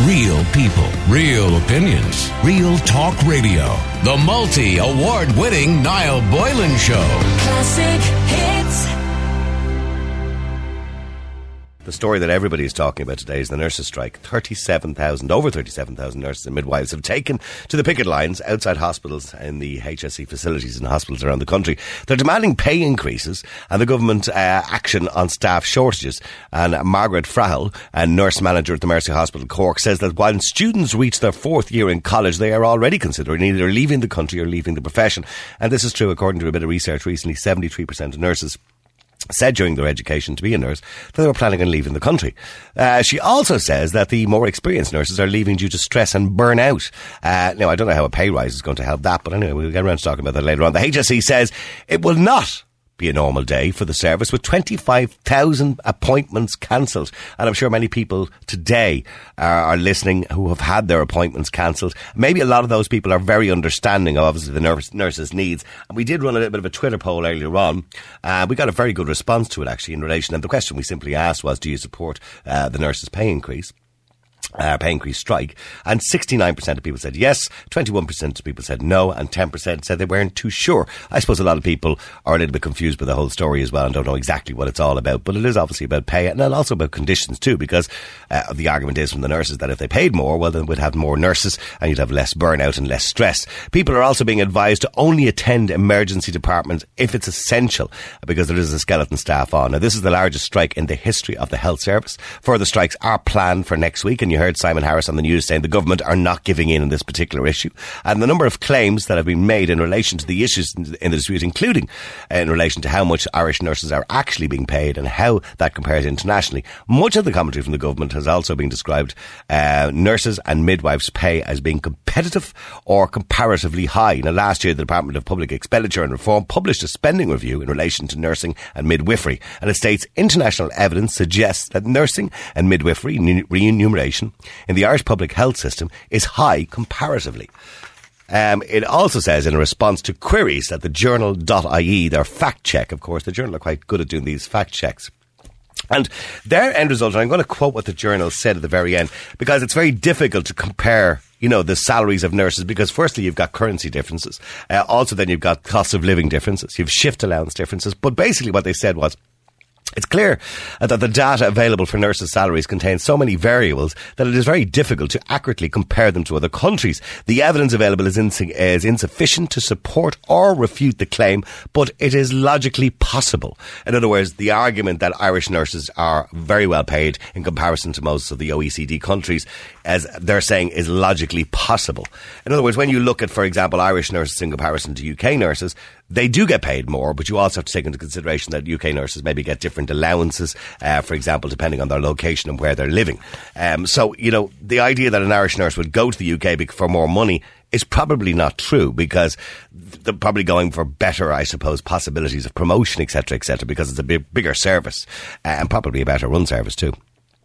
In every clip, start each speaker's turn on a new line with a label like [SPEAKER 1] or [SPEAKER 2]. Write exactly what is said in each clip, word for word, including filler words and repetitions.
[SPEAKER 1] Real people, real opinions, Real Talk Radio. The multi-award-winning Niall Boylan Show.
[SPEAKER 2] Classic hits.
[SPEAKER 3] The story that everybody is talking about today is the nurses' strike. thirty-seven thousand, over thirty-seven thousand nurses and midwives have taken to the picket lines outside hospitals in the H S E facilities in hospitals around the country. They're demanding pay increases and the government uh, action on staff shortages. And Margaret Frahel, a nurse manager at the Mercy Hospital Cork, says that while students reach their fourth year in college, they are already considering either leaving the country or leaving the profession. And this is true according to a bit of research recently. seventy-three percent of nurses said during their education to be a nurse that they were planning on leaving the country. Uh, she also says that the more experienced nurses are leaving due to stress and burnout. Uh, now, I don't know how a pay rise is going to help that, but anyway, we'll get around to talking about that later on. The H S E says it will not be a normal day for the service with twenty-five thousand appointments cancelled. And I'm sure many people today are, are listening who have had their appointments cancelled. Maybe a lot of those people are very understanding of obviously the nurse, nurses' needs. And we did run a little bit of a Twitter poll earlier on. Uh, we got a very good response to it actually in relation. And the question we simply asked was, do you support uh, the nurses' pay increase? Uh, pay increase strike, and sixty-nine percent of people said yes, twenty-one percent of people said no, and ten percent said they weren't too sure. I suppose a lot of people are a little bit confused by the whole story as well and don't know exactly what it's all about, but it is obviously about pay and also about conditions too, because uh, the argument is from the nurses that if they paid more, well then we'd have more nurses and you'd have less burnout and less stress. People are also being advised to only attend emergency departments if it's essential, because there is a skeleton staff on. Now this is the largest strike in the history of the health service. Further strikes are planned for next week, and you heard Simon Harris on the news saying the government are not giving in on this particular issue. And the number of claims that have been made in relation to the issues in the dispute, including in relation to how much Irish nurses are actually being paid and how that compares internationally. Much of the commentary from the government has also been described uh, nurses and midwives' pay as being competitive or comparatively high. Now, last year, the Department of Public Expenditure and Reform published a spending review in relation to nursing and midwifery, and it states international evidence suggests that nursing and midwifery remuneration in the Irish public health system is high comparatively. Um, it also says in a response to queries that the journal dot I E, their fact check, of course, the Journal are quite good at doing these fact checks. And their end result, and I'm going to quote what the Journal said at the very end, because it's very difficult to compare, you know, the salaries of nurses, because firstly you've got currency differences. Uh, also then you've got cost of living differences. You've shift allowance differences. But basically what they said was, it's clear that the data available for nurses' salaries contains so many variables that it is very difficult to accurately compare them to other countries. The evidence available is, ins- is insufficient to support or refute the claim, but it is logically possible. In other words, the argument that Irish nurses are very well paid in comparison to most of the O E C D countries, as they're saying, is logically possible. In other words, when you look at, for example, Irish nurses in comparison to U K nurses, they do get paid more, but you also have to take into consideration that U K nurses maybe get different allowances, uh, for example, depending on their location and where they're living. Um, so, you know, the idea that an Irish nurse would go to the U K for more money is probably not true, because they're probably going for better, I suppose, possibilities of promotion, et cetera, et cetera, because it's a big, bigger service uh, and probably a better run service too.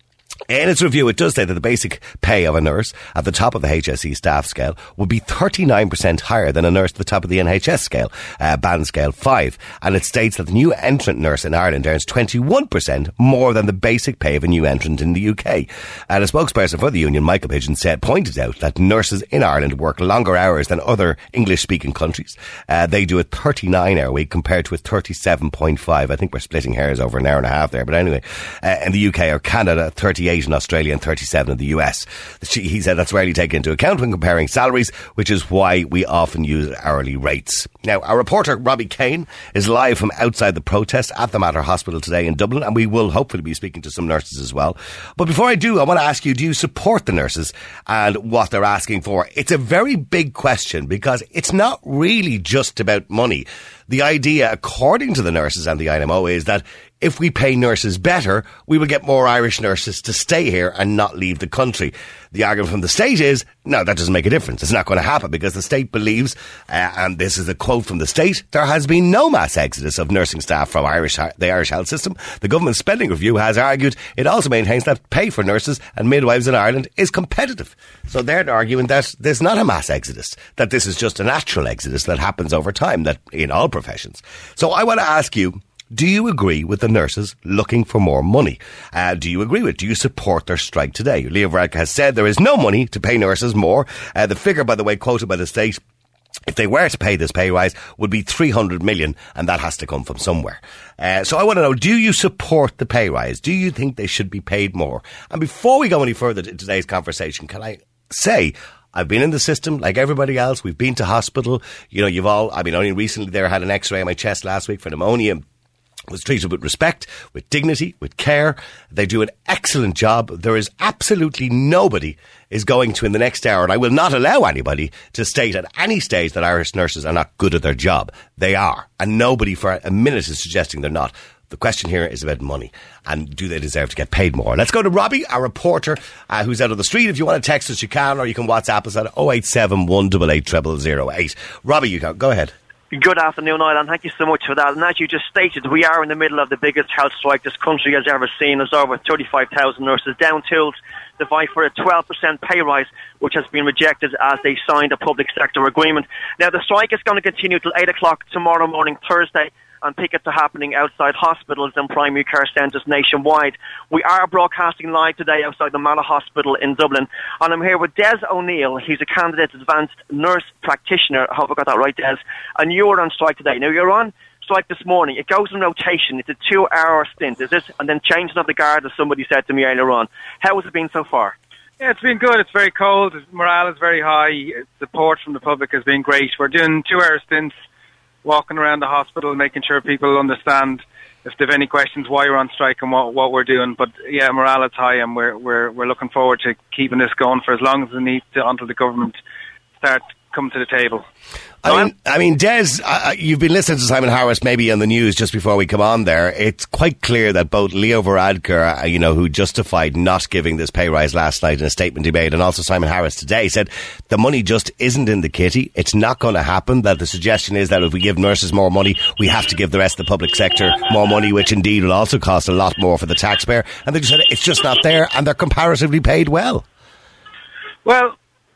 [SPEAKER 3] In its review, it does say that the basic pay of a nurse at the top of the H S E staff scale would be thirty-nine percent higher than a nurse at the top of the N H S scale, uh, band scale five. And it states that the new entrant nurse in Ireland earns twenty-one percent more than the basic pay of a new entrant in the U K. And a spokesperson for the union, Michael Pigeon, said, pointed out that nurses in Ireland work longer hours than other English-speaking countries. Uh, they do a thirty-nine hour week compared to a thirty-seven point five. I think we're splitting hairs over an hour and a half there. But anyway, uh, in the U K or Canada, thirty-eight in Australia and thirty-seven in the U S. He said that's rarely taken into account when comparing salaries, which is why we often use hourly rates. Now, our reporter Robbie Kane is live from outside the protest at the Mater Hospital today in Dublin, and we will hopefully be speaking to some nurses as well. But before I do, I want to ask you, do you support the nurses and what they're asking for? It's a very big question, because it's not really just about money. The idea, according to the nurses and the I N M O, is that if we pay nurses better, we will get more Irish nurses to stay here and not leave the country. The argument from the state is, no, that doesn't make a difference. It's not going to happen, because the state believes, uh, and this is a quote from the state, there has been no mass exodus of nursing staff from Irish, the Irish health system. The government spending review has argued it also maintains that pay for nurses and midwives in Ireland is competitive. So they're arguing that there's not a mass exodus, that this is just a natural exodus that happens over time, that in all professions. So I want to ask you, Do you agree with the nurses looking for more money? Uh, do you agree with it? Do you support their strike today? Leo Varadkar has said there is no money to pay nurses more. Uh, the figure, by the way, quoted by the state, if they were to pay this pay rise, would be three hundred million, and that has to come from somewhere. Uh, so I want to know, do you support the pay rise? Do you think they should be paid more? And before we go any further in today's conversation, can I say, I've been in the system like everybody else. We've been to hospital. You know, you've all, I mean, only recently there, I had an x-ray on my chest last week for pneumonia. Was treated with respect, with dignity, with care. They do an excellent job. There is absolutely nobody is going to in the next hour, and I will not allow anybody to state at any stage that Irish nurses are not good at their job. They are. And nobody for a minute is suggesting they're not. The question here is about money, and do they deserve to get paid more? Let's go to Robbie, our reporter, uh, who's out on the street. If you want to text us, you can, or you can WhatsApp us at oh eight seven, one eight eight, zero zero zero eight. Robbie, you go, go ahead.
[SPEAKER 4] Good afternoon, Niall, and thank you so much for that. And as you just stated, we are in the middle of the biggest health strike this country has ever seen. There's over thirty-five thousand nurses down tools to fight for a twelve percent pay rise, which has been rejected as they signed a public sector agreement. Now, the strike is going to continue till eight o'clock tomorrow morning, Thursday, and pickets are happening outside hospitals and primary care centres nationwide. We are broadcasting live today outside the Mallow Hospital in Dublin, and I'm here with Des O'Neill. He's a candidate advanced nurse practitioner. I hope I got that right, Des. And you're on strike today. Now, you're on strike this morning. It goes in rotation. It's a two-hour stint, is it? And then changing of the guard, as somebody said to me earlier on. How has it been so far?
[SPEAKER 5] Yeah, it's been good. It's very cold. Morale is very high. Support from the public has been great. We're doing two-hour stints, walking around the hospital, making sure people understand if they have any questions why we're on strike and what, what we're doing. But yeah, morale is high, and we're we're we're looking forward to keeping this going for as long as it needs to until the government start coming to the table.
[SPEAKER 3] I mean, I mean, Des, uh, you've been listening to Simon Harris maybe on the news just before we come on there. It's quite clear that both Leo Varadkar, uh, you know, who justified not giving this pay rise last night in a statement he made, and also Simon Harris today said the money just isn't in the kitty. It's not going to happen. That the suggestion is that if we give nurses more money, we have to give the rest of the public sector more money, which indeed will also cost a lot more for the taxpayer. And they just said it's just not there, and they're comparatively paid well.
[SPEAKER 5] Well,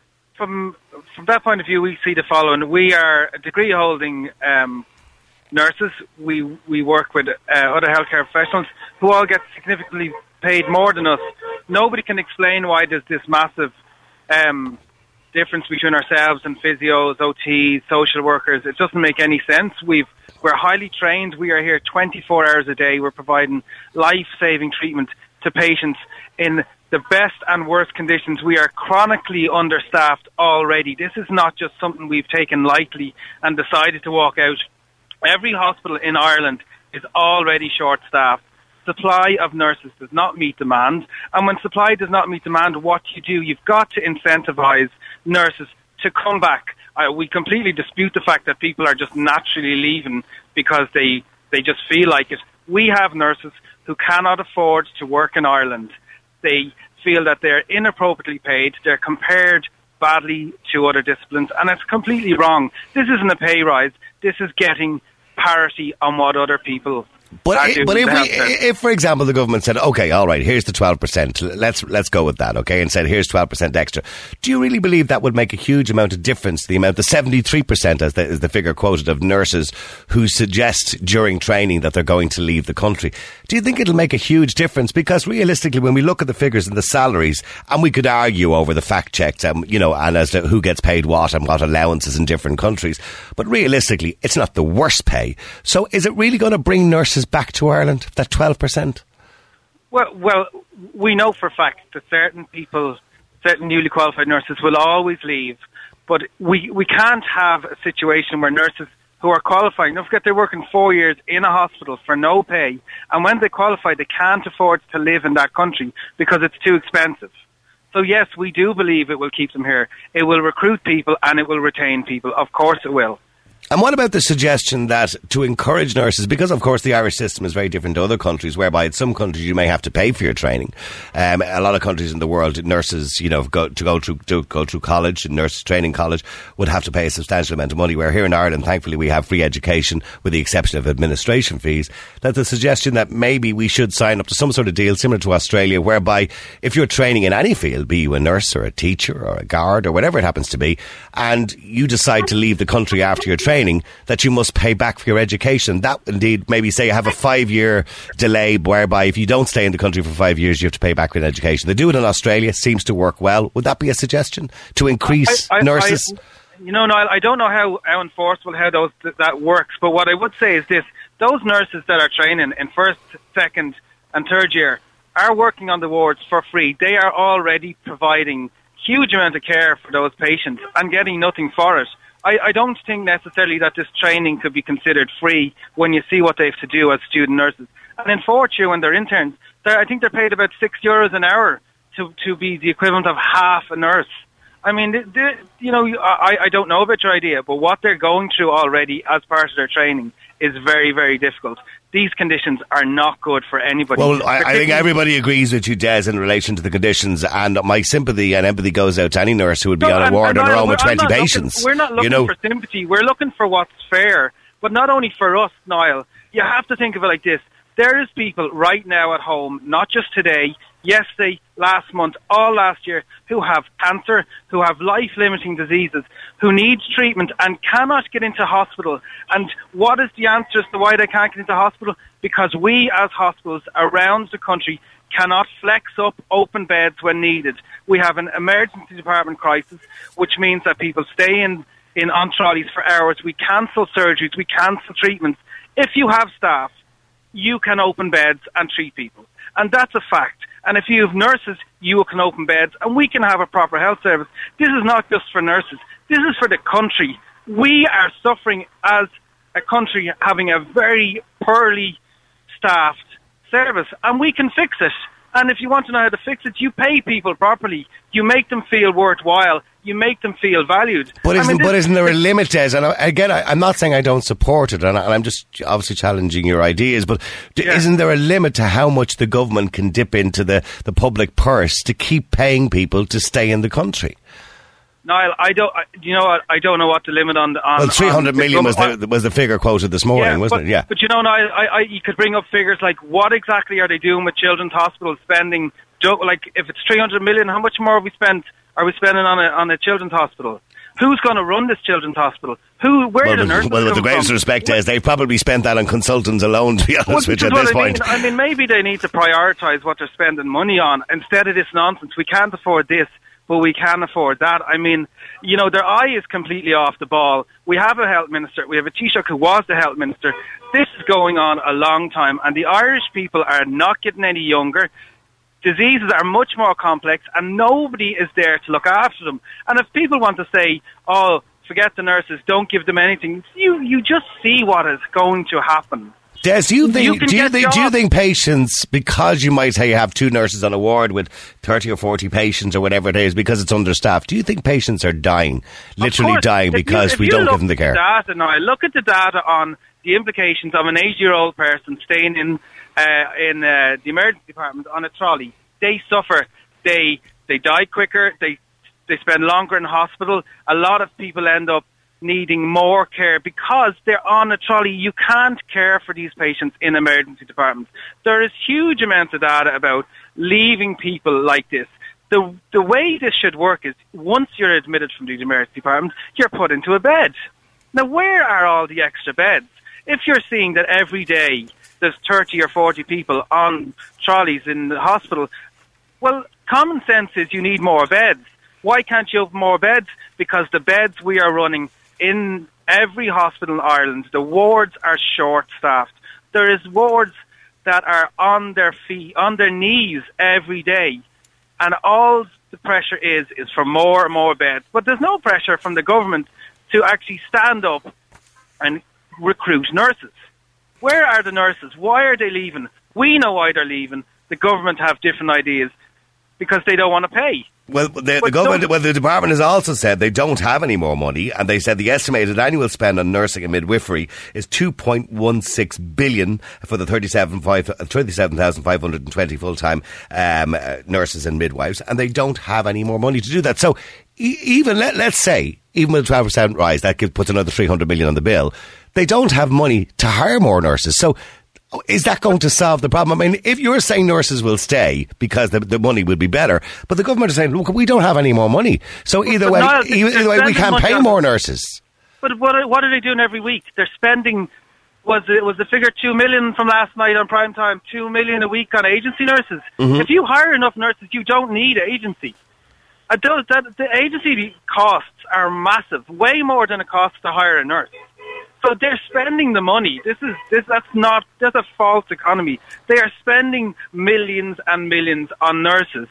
[SPEAKER 5] from From that point of view, we see the following. We are degree-holding um, nurses. We we work with uh, other healthcare professionals who all get significantly paid more than us. Nobody can explain why there's this massive um, difference between ourselves and physios, O Ts, social workers. It doesn't make any sense. We've, we're highly trained. We are here twenty-four hours a day. We're providing life-saving treatment to patients in the best and worst conditions. We are chronically understaffed already. This is not just something we've taken lightly and decided to walk out. Every hospital in Ireland is already short-staffed. Supply of nurses does not meet demand. And when supply does not meet demand, what you do, you've got to incentivise nurses to come back. Uh, we completely dispute the fact that people are just naturally leaving because they, they just feel like it. We have nurses who cannot afford to work in Ireland. They feel that they're inappropriately paid. They're compared badly to other disciplines, and it's completely wrong. This isn't a pay rise. This is getting parity on what other people
[SPEAKER 3] But,
[SPEAKER 5] are
[SPEAKER 3] it,
[SPEAKER 5] doing.
[SPEAKER 3] but if, we, if, for example, the government said, OK, all right, here's the twelve percent, let's let's go with that, OK, and said, here's twelve percent extra. Do you really believe that would make a huge amount of difference, the amount, the seventy-three percent, as the, as the figure quoted, of nurses who suggest during training that they're going to leave the country? Do you think it'll make a huge difference? Because realistically, when we look at the figures and the salaries, and we could argue over the fact checks, um, you know, and as to who gets paid what and what allowances in different countries, but realistically, it's not the worst pay. So is it really going to bring nurses back to Ireland, that twelve percent?
[SPEAKER 5] Well, well, we know for a fact that certain people, certain newly qualified nurses will always leave, but we, we can't have a situation where nurses who are qualified, don't forget they're working four years in a hospital for no pay, and when they qualify they can't afford to live in that country because it's too expensive. So yes, we do believe it will keep them here. It will recruit people and it will retain people. Of course it will.
[SPEAKER 3] And what about the suggestion that to encourage nurses, because of course the Irish system is very different to other countries, whereby in some countries you may have to pay for your training. Um, a lot of countries in the world, nurses, you know, go, to go through to go through college, nurse training college, would have to pay a substantial amount of money. Where here in Ireland, thankfully, we have free education, with the exception of administration fees. That the suggestion that maybe we should sign up to some sort of deal similar to Australia, whereby if you're training in any field, be you a nurse or a teacher or a guard or whatever it happens to be, and you decide to leave the country after your training, training that you must pay back for your education. That indeed, maybe say you have a five-year delay whereby if you don't stay in the country for five years, you have to pay back for an education. They do it in Australia. Seems to work well. Would that be a suggestion to increase
[SPEAKER 5] I, I,
[SPEAKER 3] nurses?
[SPEAKER 5] I, you know, Niall, I don't know how, how enforceable how those that works, but what I would say is this: those nurses that are training in first, second, and third year are working on the wards for free. They are already providing huge amount of care for those patients and getting nothing for it. I, I don't think necessarily that this training could be considered free when you see what they have to do as student nurses. And in fourth year, when they're interns, they're, I think they're paid about six euros an hour to, to be the equivalent of half a nurse. I mean, they, they, you know, I, I don't know about your idea, but what they're going through already as part of their training is very, very difficult. These conditions are not good for anybody.
[SPEAKER 3] Well, I, I think everybody agrees with you, Des, in relation to the conditions, and my sympathy and empathy goes out to any nurse who would be
[SPEAKER 5] no,
[SPEAKER 3] on a
[SPEAKER 5] and,
[SPEAKER 3] ward
[SPEAKER 5] and
[SPEAKER 3] on her
[SPEAKER 5] I,
[SPEAKER 3] own with twenty
[SPEAKER 5] looking,
[SPEAKER 3] patients.
[SPEAKER 5] We're not looking
[SPEAKER 3] you know?
[SPEAKER 5] for sympathy. We're looking for what's fair, but not only for us, Niall. You have to think of it like this. There is people right now at home, not just today, yesterday, last month, all last year, who have cancer, who have life-limiting diseases, who need treatment and cannot get into hospital. And what is the answer as to why they can't get into hospital? Because we as hospitals around the country cannot flex up open beds when needed. We have an emergency department crisis, which means that people stay in, in on trolleys for hours. We cancel surgeries, we cancel treatments. If you have staff, you can open beds and treat people. And that's a fact. And if you have nurses, you can open beds and we can have a proper health service. This is not just for nurses. This is for the country. We are suffering as a country having a very poorly staffed service, and we can fix it. And if you want to know how to fix it, you pay people properly. You make them feel worthwhile. You make them feel valued.
[SPEAKER 3] But isn't,
[SPEAKER 5] I mean, this,
[SPEAKER 3] but isn't there a limit, Des? And again, I, I'm not saying I don't support it, and, I, and I'm just obviously challenging your ideas, but d-
[SPEAKER 5] yeah.
[SPEAKER 3] isn't there a limit to how much the government can dip into the, the public purse to keep paying people to stay in the country?
[SPEAKER 5] Niall, I don't. I, you know what? I don't know what the limit on. on
[SPEAKER 3] well, three hundred
[SPEAKER 5] on
[SPEAKER 3] million was the was the figure quoted this morning,
[SPEAKER 5] yeah,
[SPEAKER 3] wasn't
[SPEAKER 5] but,
[SPEAKER 3] it? Yeah.
[SPEAKER 5] But you know, Niall, I, I, you could bring up figures like what exactly are they doing with children's hospitals spending? Like if it's three hundred million, how much more have we spent? Are we spending on a on a children's hospital? Who's going to run this children's hospital? Who? Where
[SPEAKER 3] well,
[SPEAKER 5] are the nurses
[SPEAKER 3] Well, with the greatest
[SPEAKER 5] from?
[SPEAKER 3] respect, Des, they've probably spent that on consultants alone, to be honest
[SPEAKER 5] well,
[SPEAKER 3] with you, at this
[SPEAKER 5] I
[SPEAKER 3] point.
[SPEAKER 5] Mean. I mean, maybe they need to prioritise what they're spending money on instead of this nonsense. We can't afford this, but we can afford that. I mean, you know, their eye is completely off the ball. We have a health minister. We have a Taoiseach who was the health minister. This is going on a long time, and the Irish people are not getting any younger. Diseases are much more complex, and nobody is there to look after them. And if people want to say, oh, forget the nurses, don't give them anything, you, you just see what is going to happen.
[SPEAKER 3] Des, do you think,
[SPEAKER 5] You can
[SPEAKER 3] do, you
[SPEAKER 5] get
[SPEAKER 3] think do you
[SPEAKER 5] jobs.
[SPEAKER 3] think patients, because you might say you have two nurses on a ward with thirty or forty patients or whatever it is, because it's understaffed, do you think patients are dying, literally
[SPEAKER 5] course,
[SPEAKER 3] dying
[SPEAKER 5] if you-
[SPEAKER 3] because
[SPEAKER 5] if
[SPEAKER 3] we
[SPEAKER 5] you
[SPEAKER 3] don't
[SPEAKER 5] look
[SPEAKER 3] give them the care?
[SPEAKER 5] at the data now, look at the data on the implications of an eighty-year-old person staying in uh, in uh, the emergency department on a trolley. They suffer. They they die quicker. They they spend longer in hospital. A lot of people end up needing more care because they're on a trolley. You can't care for these patients in emergency departments. There is huge amounts of data about leaving people like this. The the way this should work is once you're admitted from the emergency department, you're put into a bed. Now, where are all the extra beds? If you're seeing that every day there's thirty or forty people on trolleys in the hospital, well, common sense is you need more beds. Why can't you have more beds? Because the beds we are running in every hospital in Ireland, the wards are short-staffed. There is wards that are on their feet, on their knees every day, and all the pressure is is for more and more beds. But there's no pressure from the government to actually stand up and recruit nurses. Where are the nurses? Why are they leaving? We know why they're leaving. The government have different ideas because they don't want to pay.
[SPEAKER 3] Well, the, the
[SPEAKER 5] But
[SPEAKER 3] government,
[SPEAKER 5] don't-
[SPEAKER 3] well, the department has also said they don't have any more money, and they said the estimated annual spend on nursing and midwifery is two point one six billion for the thirty-seven thousand five hundred twenty full-time um, uh, nurses and midwives, and they don't have any more money to do that. So e- even let, let's say, even with a twelve percent rise, that gives, puts another three hundred million on the bill. They don't have money to hire more nurses. So is that going to solve the problem? I mean, if you're saying nurses will stay because the, the money will be better, but the government is saying, look, we don't have any more money. So either
[SPEAKER 5] But
[SPEAKER 3] way,
[SPEAKER 5] Niall,
[SPEAKER 3] either,
[SPEAKER 5] they're
[SPEAKER 3] either way we
[SPEAKER 5] spending
[SPEAKER 3] can't
[SPEAKER 5] money
[SPEAKER 3] pay
[SPEAKER 5] on-
[SPEAKER 3] more nurses.
[SPEAKER 5] But what are, what are they doing every week? They're spending, was it was the figure two million from last night on prime time, two million a week on agency nurses.
[SPEAKER 3] Mm-hmm.
[SPEAKER 5] If you hire enough nurses, you don't need agency. Uh, those, that, the agency costs are massive, way more than it costs to hire a nurse. So they're spending the money. This is this. That's not. That's a false economy. They are spending millions and millions on nurses,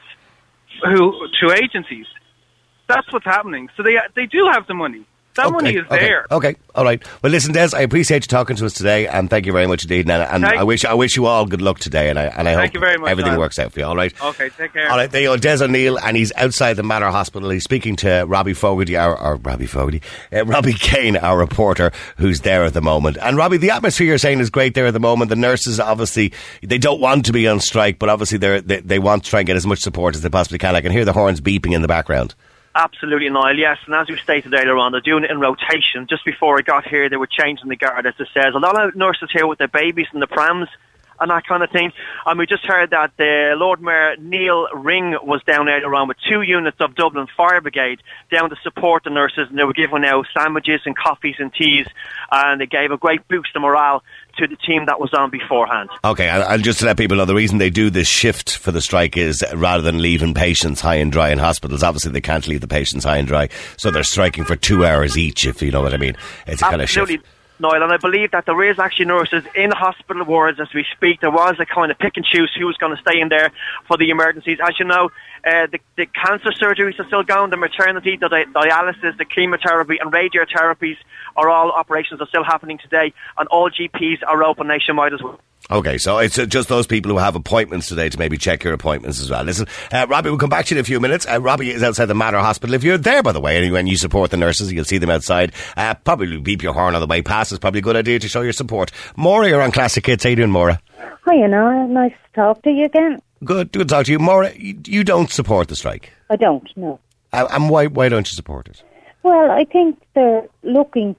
[SPEAKER 5] who to agencies. That's what's happening. So they they do have the money. That
[SPEAKER 3] okay,
[SPEAKER 5] money is
[SPEAKER 3] okay,
[SPEAKER 5] there.
[SPEAKER 3] Okay, all right. Well, listen, Des, I appreciate you talking to us today, and thank you very much indeed. And, and I wish I wish you all good luck today, and I and I
[SPEAKER 5] thank
[SPEAKER 3] hope
[SPEAKER 5] you very much,
[SPEAKER 3] everything
[SPEAKER 5] man.
[SPEAKER 3] works out for you. All right.
[SPEAKER 5] Okay, take care.
[SPEAKER 3] All right, there you go, Des O'Neill, and he's outside the Manor Hospital. He's speaking to Robbie Fogarty, our, or Robbie Fogarty, uh, Robbie Kane, our reporter, who's there at the moment. And Robbie, the atmosphere you're saying is great there at the moment. The nurses, obviously, they don't want to be on strike, but obviously they they they want to try and get as much support as they possibly can. I can hear the horns beeping in the background.
[SPEAKER 4] Absolutely, Niall, yes. And as we stated earlier on, they're doing it in rotation. Just before I got here, they were changing the guard, as it says. A lot of nurses here with their babies and the prams and that kind of thing. And we just heard that the Lord Mayor Neil Ring was down earlier on with two units of Dublin Fire Brigade down to support the nurses, and they were giving out sandwiches and coffees and teas, and they gave a great boost of morale to the team that was on beforehand.
[SPEAKER 3] Okay, and just to let people know, the reason they do this shift for the strike is rather than leaving patients high and dry in hospitals, obviously they can't leave the patients high and dry, so they're striking for two hours each, if you know what I mean. It's a kind of shift.
[SPEAKER 4] Niall, and I believe that there is actually nurses in hospital wards as we speak. There was a kind of pick and choose who was going to stay in there for the emergencies. As you know, uh, the, the cancer surgeries are still going, the maternity, the di- dialysis, the chemotherapy and radiotherapies are all operations are still happening today, and all G Ps are open nationwide as well.
[SPEAKER 3] Okay, so it's uh, just those people who have appointments today to maybe check your appointments as well. Listen, uh, Robbie, we'll come back to you in a few minutes. Uh, Robbie is outside the Manor Hospital. If you're there, by the way, and when you support the nurses, you'll see them outside. Uh, probably beep your horn on the way past. It's probably a good idea to show your support. Maura, you're on Classic Hits. How you doing, Maura?
[SPEAKER 6] Hi, you know, nice to talk to you again.
[SPEAKER 3] Good, good to talk to you. Maura, you, you don't support the strike?
[SPEAKER 6] I don't, no.
[SPEAKER 3] Uh, and why, why don't you support it?
[SPEAKER 6] Well, I think they're looking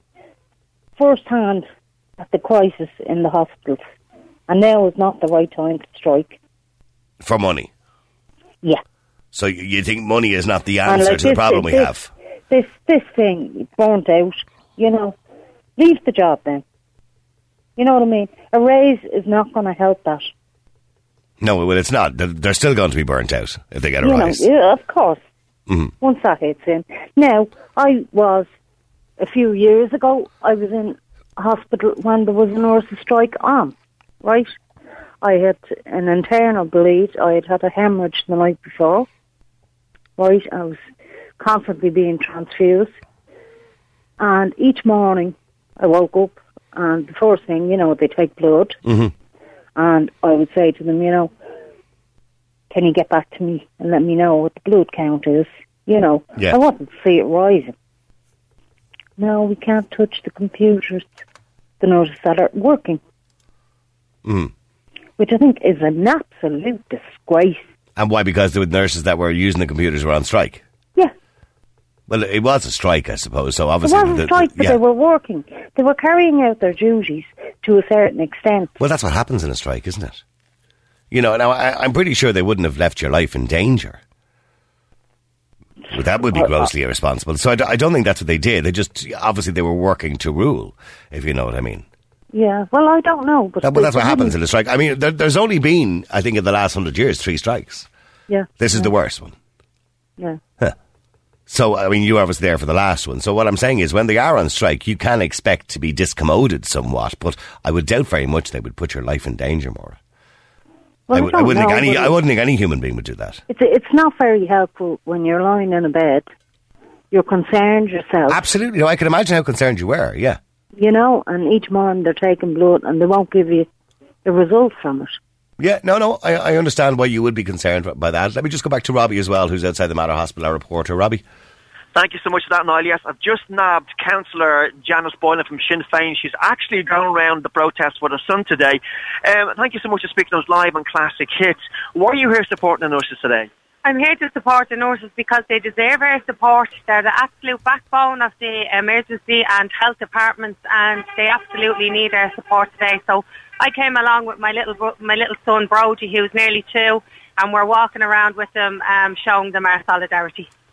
[SPEAKER 6] first-hand at the crisis in the hospitals. And now is not the right time to strike.
[SPEAKER 3] For money?
[SPEAKER 6] Yeah.
[SPEAKER 3] So you think money is not the answer
[SPEAKER 6] like
[SPEAKER 3] to the
[SPEAKER 6] this,
[SPEAKER 3] problem
[SPEAKER 6] this,
[SPEAKER 3] we have?
[SPEAKER 6] This this thing, burnt out, you know, leave the job then. You know what I mean? A raise is not going to help that.
[SPEAKER 3] No, well, it's not. They're, they're still going to be burnt out if they get a
[SPEAKER 6] you
[SPEAKER 3] rise.
[SPEAKER 6] Know, yeah, of course.
[SPEAKER 3] Mm-hmm.
[SPEAKER 6] Once that hits in. Now, I was, a few years ago, I was in hospital when there was a nurses' strike on. Right, I had an internal bleed. I had had a hemorrhage the night before. Right, I was constantly being transfused. And each morning I woke up and the first thing, you know, they take blood.
[SPEAKER 3] Mm-hmm.
[SPEAKER 6] And I would say to them, you know, can you get back to me and let me know what the blood count is? You know,
[SPEAKER 3] yeah.
[SPEAKER 6] I wanted to see it rising. No, we can't touch the computers, the nurses that are working.
[SPEAKER 3] Mm.
[SPEAKER 6] Which I think is an absolute disgrace.
[SPEAKER 3] And why? Because the nurses that were using the computers were on strike?
[SPEAKER 6] Yeah.
[SPEAKER 3] Well, it was a strike, I suppose, so obviously...
[SPEAKER 6] It was a strike,
[SPEAKER 3] the, the,
[SPEAKER 6] but
[SPEAKER 3] yeah.
[SPEAKER 6] they were working. They were carrying out their duties to a certain extent.
[SPEAKER 3] Well, that's what happens in a strike, isn't it? You know, now, I, I'm pretty sure they wouldn't have left your life in danger. Well, that would be grossly irresponsible. So I, d- I don't think that's what they did. They just... Obviously, they were working to rule, if you know what I mean.
[SPEAKER 6] Yeah, well, I don't know. But
[SPEAKER 3] that, well, that's what happens in a strike. I mean, there, there's only been, I think, in the last hundred years, three strikes.
[SPEAKER 6] Yeah.
[SPEAKER 3] This is
[SPEAKER 6] yeah.
[SPEAKER 3] the worst one.
[SPEAKER 6] Yeah.
[SPEAKER 3] Huh. So, I mean, you were obviously there for the last one. So what I'm saying is, when they are on strike, you can expect to be discommoded somewhat, but I would doubt very much they would put your life in danger, Maura.
[SPEAKER 6] Well,
[SPEAKER 3] I, w- I wouldn't
[SPEAKER 6] know,
[SPEAKER 3] think any. I wouldn't think any human being would do that.
[SPEAKER 6] It's it's not very helpful when you're lying in a bed. You're concerned yourself.
[SPEAKER 3] Absolutely. No, I can imagine how concerned you were. Yeah.
[SPEAKER 6] You know, and each morning they're taking blood and they won't give you a result from it.
[SPEAKER 3] Yeah, no, no, I, I understand why you would be concerned by that. Let me just go back to Robbie as well, who's outside the Manor Hospital, our reporter. Robbie?
[SPEAKER 4] Thank you so much for that, Niall. Yes, I've just nabbed Councillor Janice Boylan from Sinn Féin. She's actually going around the protest with her son today. Um, thank you so much for speaking to us live on Classic Hits. Why are you here supporting the nurses today?
[SPEAKER 7] I'm here to support the nurses because they deserve our support. They're the absolute backbone of the emergency and health departments, and they absolutely need our support today. So I came along with my little bro- my little son Brody, who's nearly two, and we're walking around with them, um, showing them our solidarity.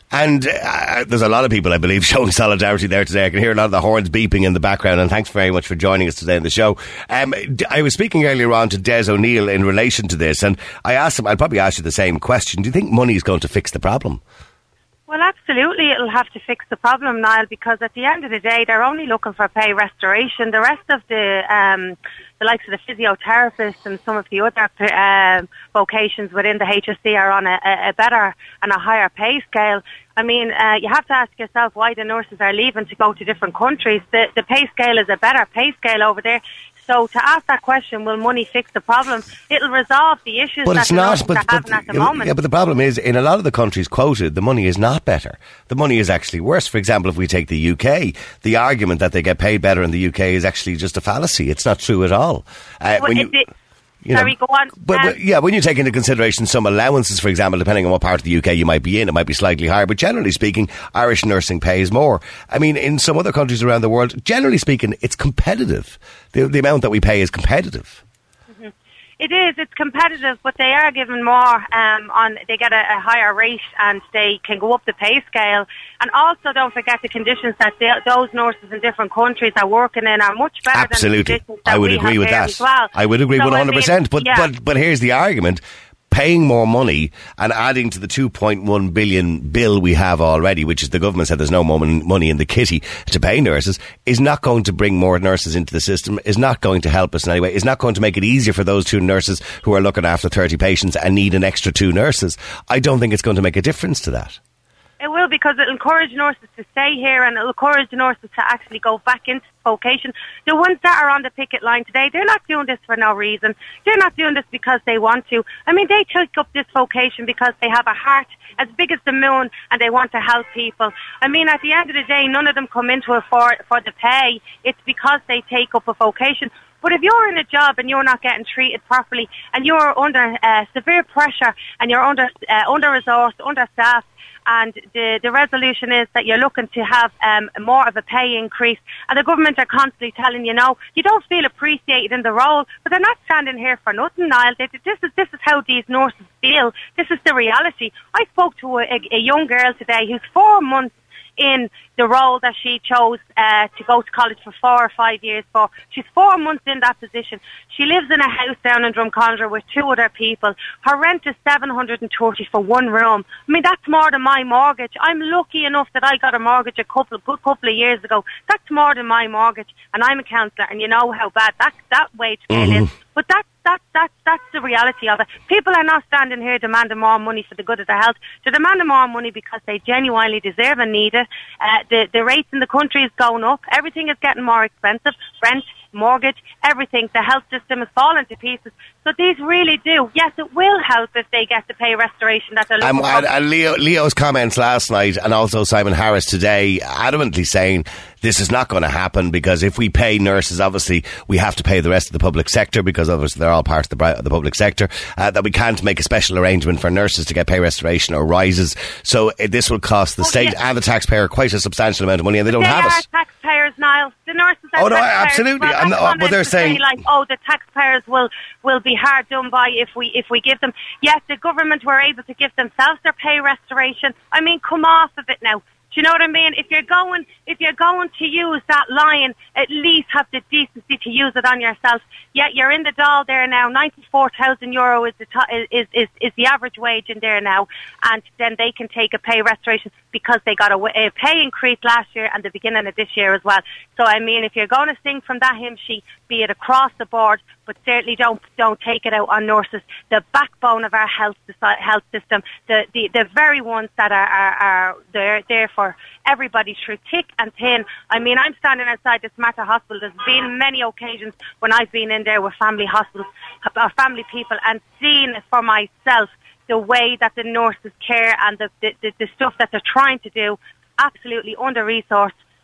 [SPEAKER 3] And uh, there's a lot of people, I believe, showing solidarity there today. I can hear a lot of the horns beeping in the background, and thanks very much for joining us today on the show. Um, I was speaking earlier on to Des O'Neill in relation to this, and I asked him, I'll probably ask you the same question. Do you think money is going to fix the problem?
[SPEAKER 7] Well, absolutely, it'll have to fix the problem, Niall, because at the end of the day, they're only looking for pay restoration. The rest of the, um, the likes of the physiotherapists and some of the other uh, vocations within the H S C are on a, a better and a higher pay scale. I mean, uh, you have to ask yourself why the nurses are leaving to go to different countries. The, the pay scale is a better pay scale over there. So to ask that question, will money fix the problem? It'll resolve the issues
[SPEAKER 3] but
[SPEAKER 7] that
[SPEAKER 3] it's
[SPEAKER 7] the
[SPEAKER 3] not,
[SPEAKER 7] nurses
[SPEAKER 3] but,
[SPEAKER 7] are
[SPEAKER 3] but,
[SPEAKER 7] having at the
[SPEAKER 3] yeah,
[SPEAKER 7] moment.
[SPEAKER 3] Yeah, but the problem is, in a lot of the countries quoted, the money is not better. The money is actually worse. For example, if we take the U K, the argument that they get paid better in the U K is actually just a fallacy. It's not true at all. Uh,
[SPEAKER 7] well,
[SPEAKER 3] when you,
[SPEAKER 7] it,
[SPEAKER 3] You
[SPEAKER 7] Sorry,
[SPEAKER 3] know,
[SPEAKER 7] go on.
[SPEAKER 3] But,
[SPEAKER 7] um,
[SPEAKER 3] but yeah, when you take into consideration some allowances, for example, depending on what part of the U K you might be in, it might be slightly higher. But generally speaking, Irish nursing pays more. I mean, in some other countries around the world, generally speaking, it's competitive. The, the amount that we pay is competitive.
[SPEAKER 7] Mm-hmm. It is. It's competitive, but they are given more um, on. They get a, a higher rate, and they can go up the pay scale. And also, don't forget the conditions that they, those nurses in different countries are working in are much better.
[SPEAKER 3] Absolutely,
[SPEAKER 7] than the conditions that
[SPEAKER 3] I would
[SPEAKER 7] we
[SPEAKER 3] agree
[SPEAKER 7] have
[SPEAKER 3] with
[SPEAKER 7] here
[SPEAKER 3] that.
[SPEAKER 7] as well.
[SPEAKER 3] I would agree
[SPEAKER 7] so,
[SPEAKER 3] one hundred percent.
[SPEAKER 7] I mean,
[SPEAKER 3] but
[SPEAKER 7] yeah.
[SPEAKER 3] but but here's the argument. Paying more money and adding to the two point one billion bill we have already, which is the government said there's no more money in the kitty to pay nurses, is not going to bring more nurses into the system, is not going to help us in any way, is not going to make it easier for those two nurses who are looking after thirty patients and need an extra two nurses. I don't think it's going to make a difference to that.
[SPEAKER 7] It will, because it'll encourage nurses to stay here, and it'll encourage nurses to actually go back into vocation. The ones that are on the picket line today, they're not doing this for no reason. They're not doing this because they want to. I mean, they took up this vocation because they have a heart as big as the moon and they want to help people. I mean, at the end of the day, none of them come into it for, for the pay. It's because they take up a vocation. But if you're in a job and you're not getting treated properly and you're under uh, severe pressure and you're under uh, under-resourced, understaffed, and the, the resolution is that you're looking to have um, more of a pay increase, and the government are constantly telling you, no, you don't feel appreciated in the role, but they're not standing here for nothing, Niall. They, this is this is how these nurses feel. This is the reality. I spoke to a, a, a young girl today who's four months in the role that she chose uh, to go to college for four or five years for. She's four months in that position. She lives in a house down in Drumcondra with two other people. Her rent is seven hundred thirty for one room. I mean, that's more than my mortgage. I'm lucky enough that I got a mortgage a couple, good couple of years ago. That's more than my mortgage, and I'm a counsellor, and you know how bad that, that wage scale
[SPEAKER 3] Mm-hmm.
[SPEAKER 7] is. But that's That's, that's, that's the reality of it. People are not standing here demanding more money for the good of their health. They're demanding more money because they genuinely deserve and need it. Uh, the, the rates in the country is going up. Everything is getting more expensive. Rent, mortgage, everything. The health system is falling to pieces. So these really do. Yes, it will help if they get the pay restoration that they're looking
[SPEAKER 3] Um,
[SPEAKER 7] for.
[SPEAKER 3] and, and Leo, Leo's comments last night, and also Simon Harris today, adamantly saying this is not going to happen because if we pay nurses, obviously we have to pay the rest of the public sector because obviously they're all part of the, bri- the public sector, uh, that we can't make a special arrangement for nurses to get pay restoration or rises. So uh, this will cost the
[SPEAKER 7] Oh,
[SPEAKER 3] state
[SPEAKER 7] yes.
[SPEAKER 3] and the taxpayer quite a substantial amount of money, and they don't
[SPEAKER 7] they
[SPEAKER 3] have
[SPEAKER 7] are
[SPEAKER 3] it.
[SPEAKER 7] taxpayers, Niall. The nurses are
[SPEAKER 3] Oh, no,
[SPEAKER 7] taxpayers.
[SPEAKER 3] absolutely.
[SPEAKER 7] Well,
[SPEAKER 3] I'm
[SPEAKER 7] that's
[SPEAKER 3] not-
[SPEAKER 7] on
[SPEAKER 3] but
[SPEAKER 7] them
[SPEAKER 3] they're
[SPEAKER 7] to say,
[SPEAKER 3] saying-
[SPEAKER 7] like, oh, the taxpayers will will be hard done by if we if we give them. Yes, the government were able to give themselves their pay restoration. I mean, come off of it now. Do you know what I mean? If you're going, if you're going to use that line, at least have the decency to use it on yourself. Yet you're in the doll there now. Ninety-four thousand euro is the to- is, is is the average wage in there now, and then they can take a pay restoration because they got a, a pay increase last year and the beginning of this year as well. So I mean, if you're going to sing from that hymn sheet, be it across the board, but certainly don't don't take it out on nurses, the backbone of our health health system, the the, the very ones that are are, are there there for everybody through thick and thin. I mean, I'm standing outside the Smarta Hospital. There's been many occasions when I've been in there with family hospitals, or family people, and seen for myself the way that the nurses care and the, the, the, the stuff that they're trying to do. Absolutely under-resourced,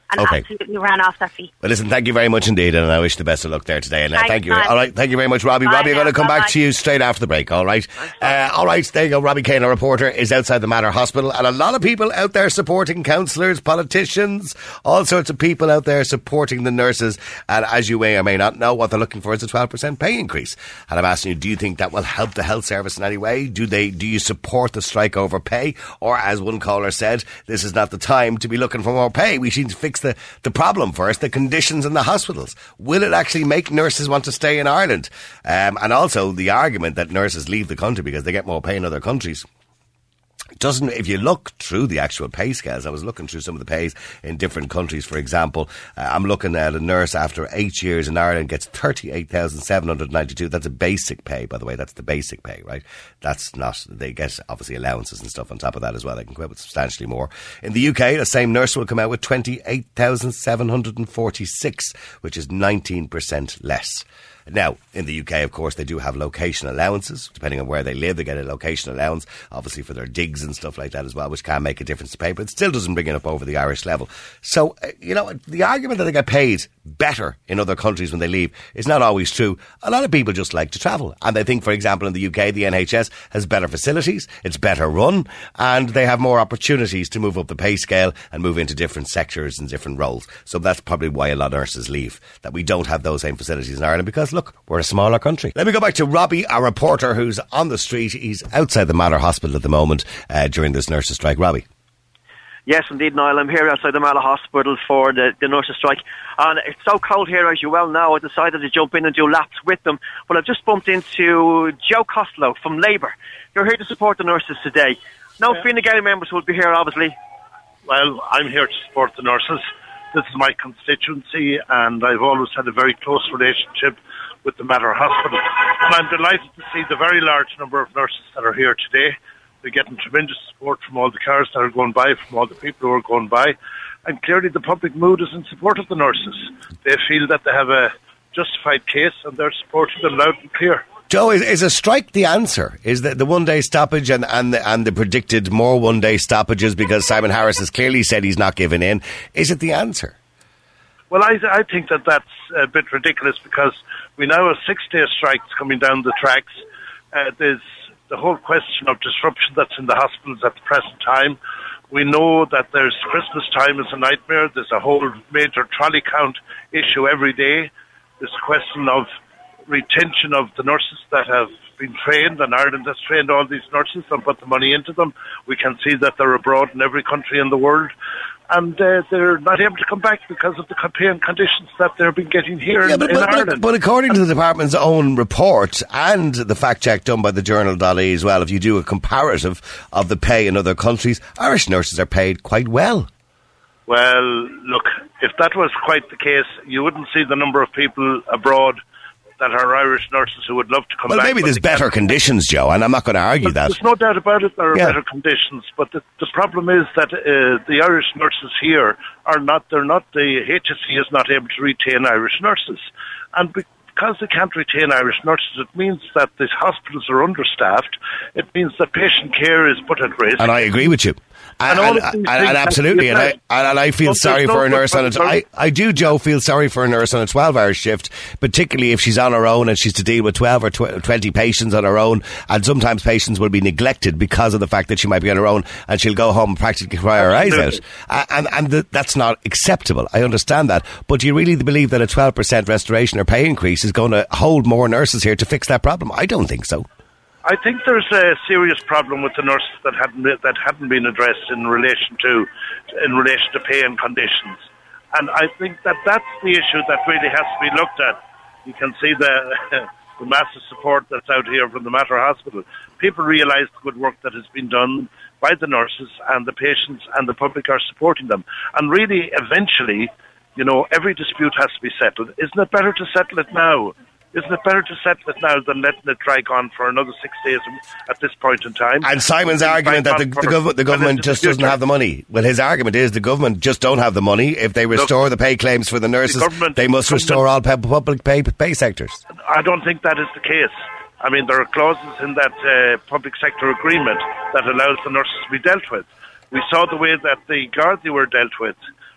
[SPEAKER 7] and
[SPEAKER 3] Okay.
[SPEAKER 7] absolutely ran off their feet.
[SPEAKER 3] Well, listen, thank you very much indeed, and I wish the best of luck there today. And uh,
[SPEAKER 7] Thanks,
[SPEAKER 3] thank you.
[SPEAKER 7] man.
[SPEAKER 3] All right, thank you very much, Robbie.
[SPEAKER 7] Bye
[SPEAKER 3] Robbie, I'm
[SPEAKER 7] now.
[SPEAKER 3] going to come back
[SPEAKER 7] Bye-bye.
[SPEAKER 3] to you straight after the break, all right? Uh, all right, there you go. Robbie Kane, a reporter, is outside the Mater Hospital, and a lot of people out there supporting councillors, politicians, all sorts of people out there supporting the nurses. And as you may or may not know, what they're looking for is a twelve percent pay increase. And I'm asking you, do you think that will help the health service in any way? Do they? Do you support the strike over pay? Or, as one caller said, this is not the time to be looking for more pay. We should fix the, the problem first, the conditions in the hospitals. Will it actually make nurses want to stay in Ireland? Um, and also the argument that nurses leave the country because they get more pay in other countries. Doesn't, if you look through the actual pay scales, I was looking through some of the pays in different countries, for example, uh, I'm looking at a nurse after eight years in Ireland gets thirty-eight thousand seven hundred ninety-two. That's a basic pay, by the way. That's the basic pay, right? That's not, they get obviously allowances and stuff on top of that as well. They can come out with substantially more. In the U K, the same nurse will come out with twenty-eight thousand seven hundred forty-six, which is nineteen percent less. Now, in the U K, of course, they do have location allowances. Depending on where they live, they get a location allowance, obviously for their digs and stuff like that as well, which can make a difference to pay, but it still doesn't bring it up over the Irish level. So, uh, you know, the argument that they get paid better in other countries when they leave is not always true. A lot of people just like to travel. And they think, for example, in the U K, the N H S has better facilities, it's better run, and they have more opportunities to move up the pay scale and move into different sectors and different roles. So that's probably why a lot of nurses leave, that we don't have those same facilities in Ireland, because look, we're a smaller country. Let me go back to Robbie, our reporter who's on the street. He's outside the Mater Hospital at the moment uh, during this nurses' strike. Robbie.
[SPEAKER 4] Yes, indeed, Niall. I'm here outside the Mater Hospital for the, the nurses' strike. And it's so cold here, as you well know. I decided to jump in and do laps with them. But I've just bumped into Joe Costello from Labour. You're here to support the nurses today. No yeah. Fine Gael members will be here, obviously.
[SPEAKER 8] Well, I'm here to support the nurses. This is my constituency, and I've always had a very close relationship with the Mater Hospital. And I'm delighted to see the very large number of nurses that are here today. They're getting tremendous support from all the cars that are going by, from all the people who are going by. And clearly the public mood is in support of the nurses. They feel that they have a justified case and they're supporting them loud and clear.
[SPEAKER 3] Joe, is, is a strike the answer? Is the, the one-day stoppage and, and, the, and the predicted more one-day stoppages, because Simon Harris has clearly said he's not giving in, is it the answer?
[SPEAKER 8] Well, I, I think that that's a bit ridiculous, because we now have six-day strikes coming down the tracks. Uh, there's the whole question of disruption that's in the hospitals at the present time. We know that there's Christmas time is a nightmare. There's a whole major trolley count issue every day. There's a question of retention of the nurses that have been trained, and Ireland has trained all these nurses and put the money into them. We can see that they're abroad in every country in the world, and uh, they're not able to come back because of the campaign conditions that they've been getting here
[SPEAKER 3] yeah,
[SPEAKER 8] in,
[SPEAKER 3] but,
[SPEAKER 8] in
[SPEAKER 3] but,
[SPEAKER 8] Ireland.
[SPEAKER 3] But, but according to the department's own report and the fact check done by the journal Dolly as well, if you do a comparative of the pay in other countries, Irish nurses are paid quite well.
[SPEAKER 8] Well, look, if that was quite the case, you wouldn't see the number of people abroad that are Irish nurses who would love to come
[SPEAKER 3] well,
[SPEAKER 8] back.
[SPEAKER 3] Well, maybe there's better conditions, Joe, and I'm not going to argue that.
[SPEAKER 8] There's no doubt about it, there are
[SPEAKER 3] yeah.
[SPEAKER 8] better conditions, but the, the problem is that uh, the Irish nurses here are not, they're not, the H S E is not able to retain Irish nurses. And because they can't retain Irish nurses, it means that these hospitals are understaffed. It means that patient care is put at risk.
[SPEAKER 3] And I agree with you. And, and, and, and, and absolutely, and I, and I feel sorry for a nurse on a. I, I do, Joe, feel sorry for a nurse on a twelve-hour shift, particularly if she's on her own and she's to deal with twelve or twenty patients on her own, and sometimes patients will be neglected because of the fact that she might be on her own, and she'll go home and practically cry her eyes out, and and the, that's not acceptable. I understand that, but do you really believe that a twelve percent restoration or pay increase is going to hold more nurses here to fix that problem? I don't think so.
[SPEAKER 8] I think there's a serious problem with the nurses that hadn't that hadn't been addressed in relation to in relation to pay and conditions, and I think that that's the issue that really has to be looked at. You can see the the massive support that's out here from the Mater Hospital. People realise the good work that has been done by the nurses, and the patients and the public are supporting them. And really, eventually, you know, every dispute has to be settled. Isn't it better to settle it now? Isn't it better to settle it now than letting it drag on for another six days at this point in time?
[SPEAKER 3] And Simon's argument that the, the, gov- the government just doesn't have the money. Well, his argument is the government just don't have the money. If they restore Look, the pay claims for the nurses, the they must restore all public pay, pay sectors.
[SPEAKER 8] I don't think that is the case. I mean, there are clauses in that uh, public sector agreement that allows the nurses to be dealt with. We saw the way that the Gardaí were dealt with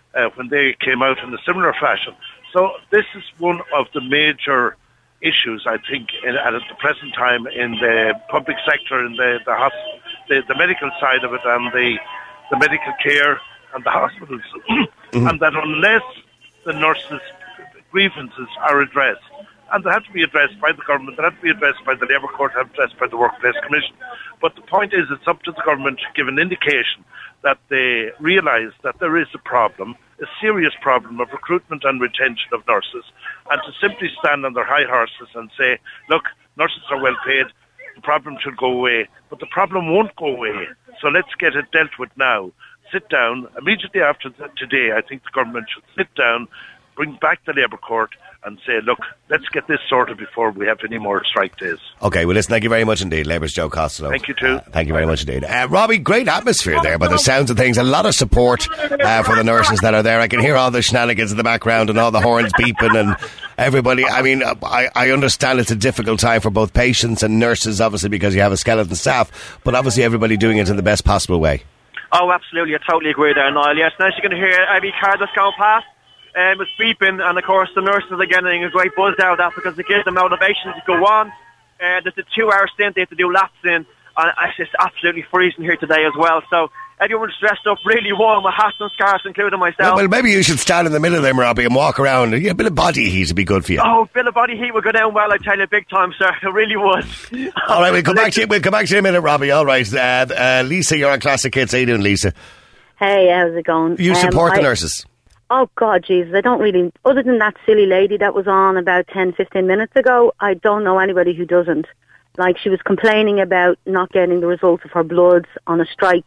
[SPEAKER 8] uh, when they came out in a similar fashion. So this is one of the major issues, I think, in, at the present time in the public sector, in the the, hosp- the, the medical side of it, and the, the medical care and the hospitals, mm-hmm. and that unless the nurses' grievances are addressed, and they have to be addressed by the government, they have to be addressed by the Labour Court, they have to be addressed by the Workplace Commission. But the point is, it's up to the government to give an indication that they realise that there is a problem, a serious problem of recruitment and retention of nurses, and to simply stand on their high horses and say, look, nurses are well paid, the problem should go away. But the problem won't go away, so let's get it dealt with now. Sit down, immediately after th- today, I think the government should sit down, bring back the Labour Court and say, look, let's get this sorted before we have any more strike days.
[SPEAKER 3] OK, well, listen, thank you very much indeed. Labour's Joe Costello.
[SPEAKER 8] Thank you too.
[SPEAKER 3] Uh, thank you very much indeed. Uh, Robbie, great atmosphere there, by the sounds of things. A lot of support uh, for the nurses that are there. I can hear all the shenanigans in the background and all the horns beeping and everybody. I mean, I, I understand it's a difficult time for both patients and nurses, obviously, because you have a skeleton staff, but obviously everybody doing it in the best possible way.
[SPEAKER 4] Oh, absolutely. I totally agree there, Niall. Yes, now you're going to hear every car that's going past. Um, it's beeping, and of course the nurses are getting a great buzz out of that because it gives them motivation to go on. Uh, there's a two-hour stint they have to do laps in, and it's just absolutely freezing here today as well. So everyone's dressed up really warm with hats and scarves, including myself.
[SPEAKER 3] Well, well, maybe you should stand in the middle of them, Robbie, and walk around. Yeah, a bit of body heat would be good for you.
[SPEAKER 4] Oh, a bit of body heat would go down well, I tell you, big time, sir. It really would.
[SPEAKER 3] All right, we'll come back to you. We'll come back to you in a minute, Robbie. All right, uh, uh, Lisa, you're on Classic Hits. How you doing, Lisa?
[SPEAKER 6] Hey, how's it going?
[SPEAKER 3] You support um, the I- nurses?
[SPEAKER 6] Oh, God, Jesus, I don't really... Other than that silly lady that was on about ten, fifteen minutes ago, I don't know anybody who doesn't. Like, she was complaining about not getting the results of her bloods on a strike.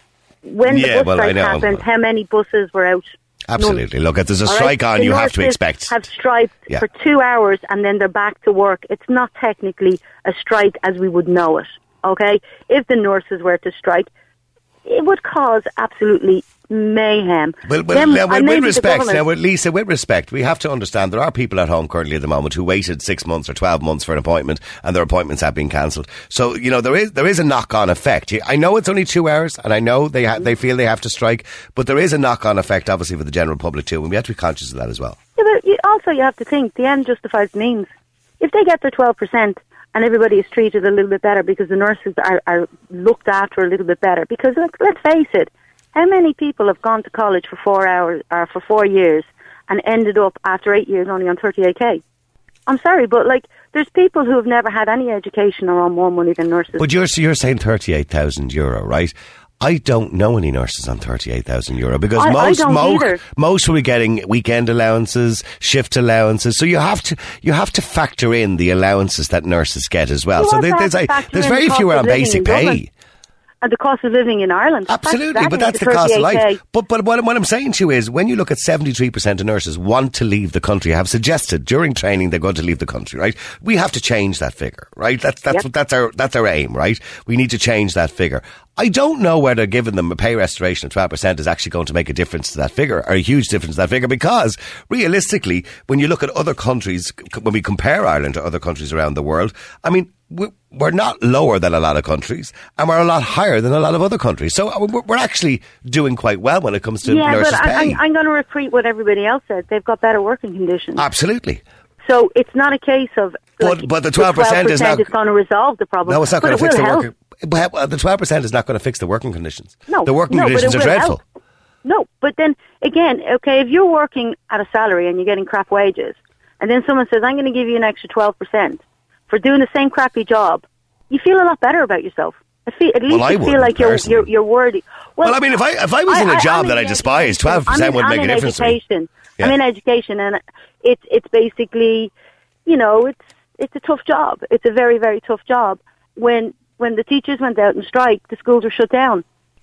[SPEAKER 6] When
[SPEAKER 3] yeah,
[SPEAKER 6] the bus
[SPEAKER 3] well,
[SPEAKER 6] strike happened, how many buses were out?
[SPEAKER 3] Absolutely.
[SPEAKER 6] None.
[SPEAKER 3] Look, if there's a
[SPEAKER 6] All
[SPEAKER 3] strike
[SPEAKER 6] right?
[SPEAKER 3] on,
[SPEAKER 6] the
[SPEAKER 3] you have to
[SPEAKER 6] nurses
[SPEAKER 3] expect...
[SPEAKER 6] have striked
[SPEAKER 3] yeah.
[SPEAKER 6] for two hours and then they're back to work. It's not technically a strike as we would know it, okay? If the nurses were to strike, it would cause absolutely mayhem.
[SPEAKER 3] Well, well
[SPEAKER 6] then,
[SPEAKER 3] now, with, with respect,
[SPEAKER 6] government...
[SPEAKER 3] now, with Lisa, with respect, we have to understand there are people at home currently at the moment who waited six months or twelve months for an appointment, and their appointments have been cancelled. So, you know, there is there is a knock-on effect. I know it's only two hours, and I know they ha- they feel they have to strike, but there is a knock-on effect, obviously, for the general public too, and we have to be conscious of that as well.
[SPEAKER 6] Yeah, but you, also you have to think the end justifies the means. If they get their twelve percent and everybody is treated a little bit better because the nurses are, are looked after a little bit better, because like, let's face it, how many people have gone to college for four hours or for four years and ended up after eight years only on thirty-eight k? I'm sorry, but like there's people who have never had any education or on more money than nurses.
[SPEAKER 3] But you're you're saying thirty-eight thousand euro, right? I don't know any nurses on thirty-eight thousand euro because
[SPEAKER 6] I,
[SPEAKER 3] most
[SPEAKER 6] I
[SPEAKER 3] most most will be getting weekend allowances, shift allowances. So you have to you have to factor in the allowances that nurses get as well.
[SPEAKER 6] You
[SPEAKER 3] so there, there's a, there's very few on basic pay.
[SPEAKER 6] And the cost of living in Ireland.
[SPEAKER 3] Absolutely,
[SPEAKER 6] that's
[SPEAKER 3] but that's the cost of life. But but what, what I'm saying to you is, when you look at seventy-three percent of nurses want to leave the country, have suggested during training they're going to leave the country, right? We have to change that figure, right? That's that's
[SPEAKER 6] yep.
[SPEAKER 3] what, that's our that's our aim, right? We need to change that figure. I don't know whether giving them a pay restoration of twelve percent is actually going to make a difference to that figure, or a huge difference to that figure, because realistically, when you look at other countries, when we compare Ireland to other countries around the world, I mean, we're not lower than a lot of countries, and we're a lot higher than a lot of other countries. So we're actually doing quite well when it comes to
[SPEAKER 6] yeah,
[SPEAKER 3] nurses'
[SPEAKER 6] but
[SPEAKER 3] pay.
[SPEAKER 6] I'm, I'm going to repeat what everybody else said. They've got better working conditions.
[SPEAKER 3] Absolutely.
[SPEAKER 6] So it's not a case of...
[SPEAKER 3] But,
[SPEAKER 6] like,
[SPEAKER 3] but the twelve percent is not...
[SPEAKER 6] is going to resolve the problem.
[SPEAKER 3] No, it's not going
[SPEAKER 6] to
[SPEAKER 3] to fix the
[SPEAKER 6] help.
[SPEAKER 3] working... But the twelve percent is not going to fix the working conditions.
[SPEAKER 6] No,
[SPEAKER 3] the working
[SPEAKER 6] no,
[SPEAKER 3] conditions are dreadful.
[SPEAKER 6] Help. No, but then, again, okay, if you're working at a salary and you're getting crap wages, and then someone says, I'm going to give you an extra twelve percent for doing the same crappy job, you feel a lot better about yourself. I feel, at least
[SPEAKER 3] well,
[SPEAKER 6] you feel like you're, you're you're worthy.
[SPEAKER 3] Well, well, I mean, if I if I was
[SPEAKER 6] I,
[SPEAKER 3] in a
[SPEAKER 6] I,
[SPEAKER 3] job
[SPEAKER 6] I'm
[SPEAKER 3] that I despise, twelve percent wouldn't make a difference
[SPEAKER 6] education.
[SPEAKER 3] to me. Yeah.
[SPEAKER 6] I'm in education, and it's it's basically, you know, it's it's a tough job. It's a very very tough job. When when the teachers went out on strike, the schools were shut down.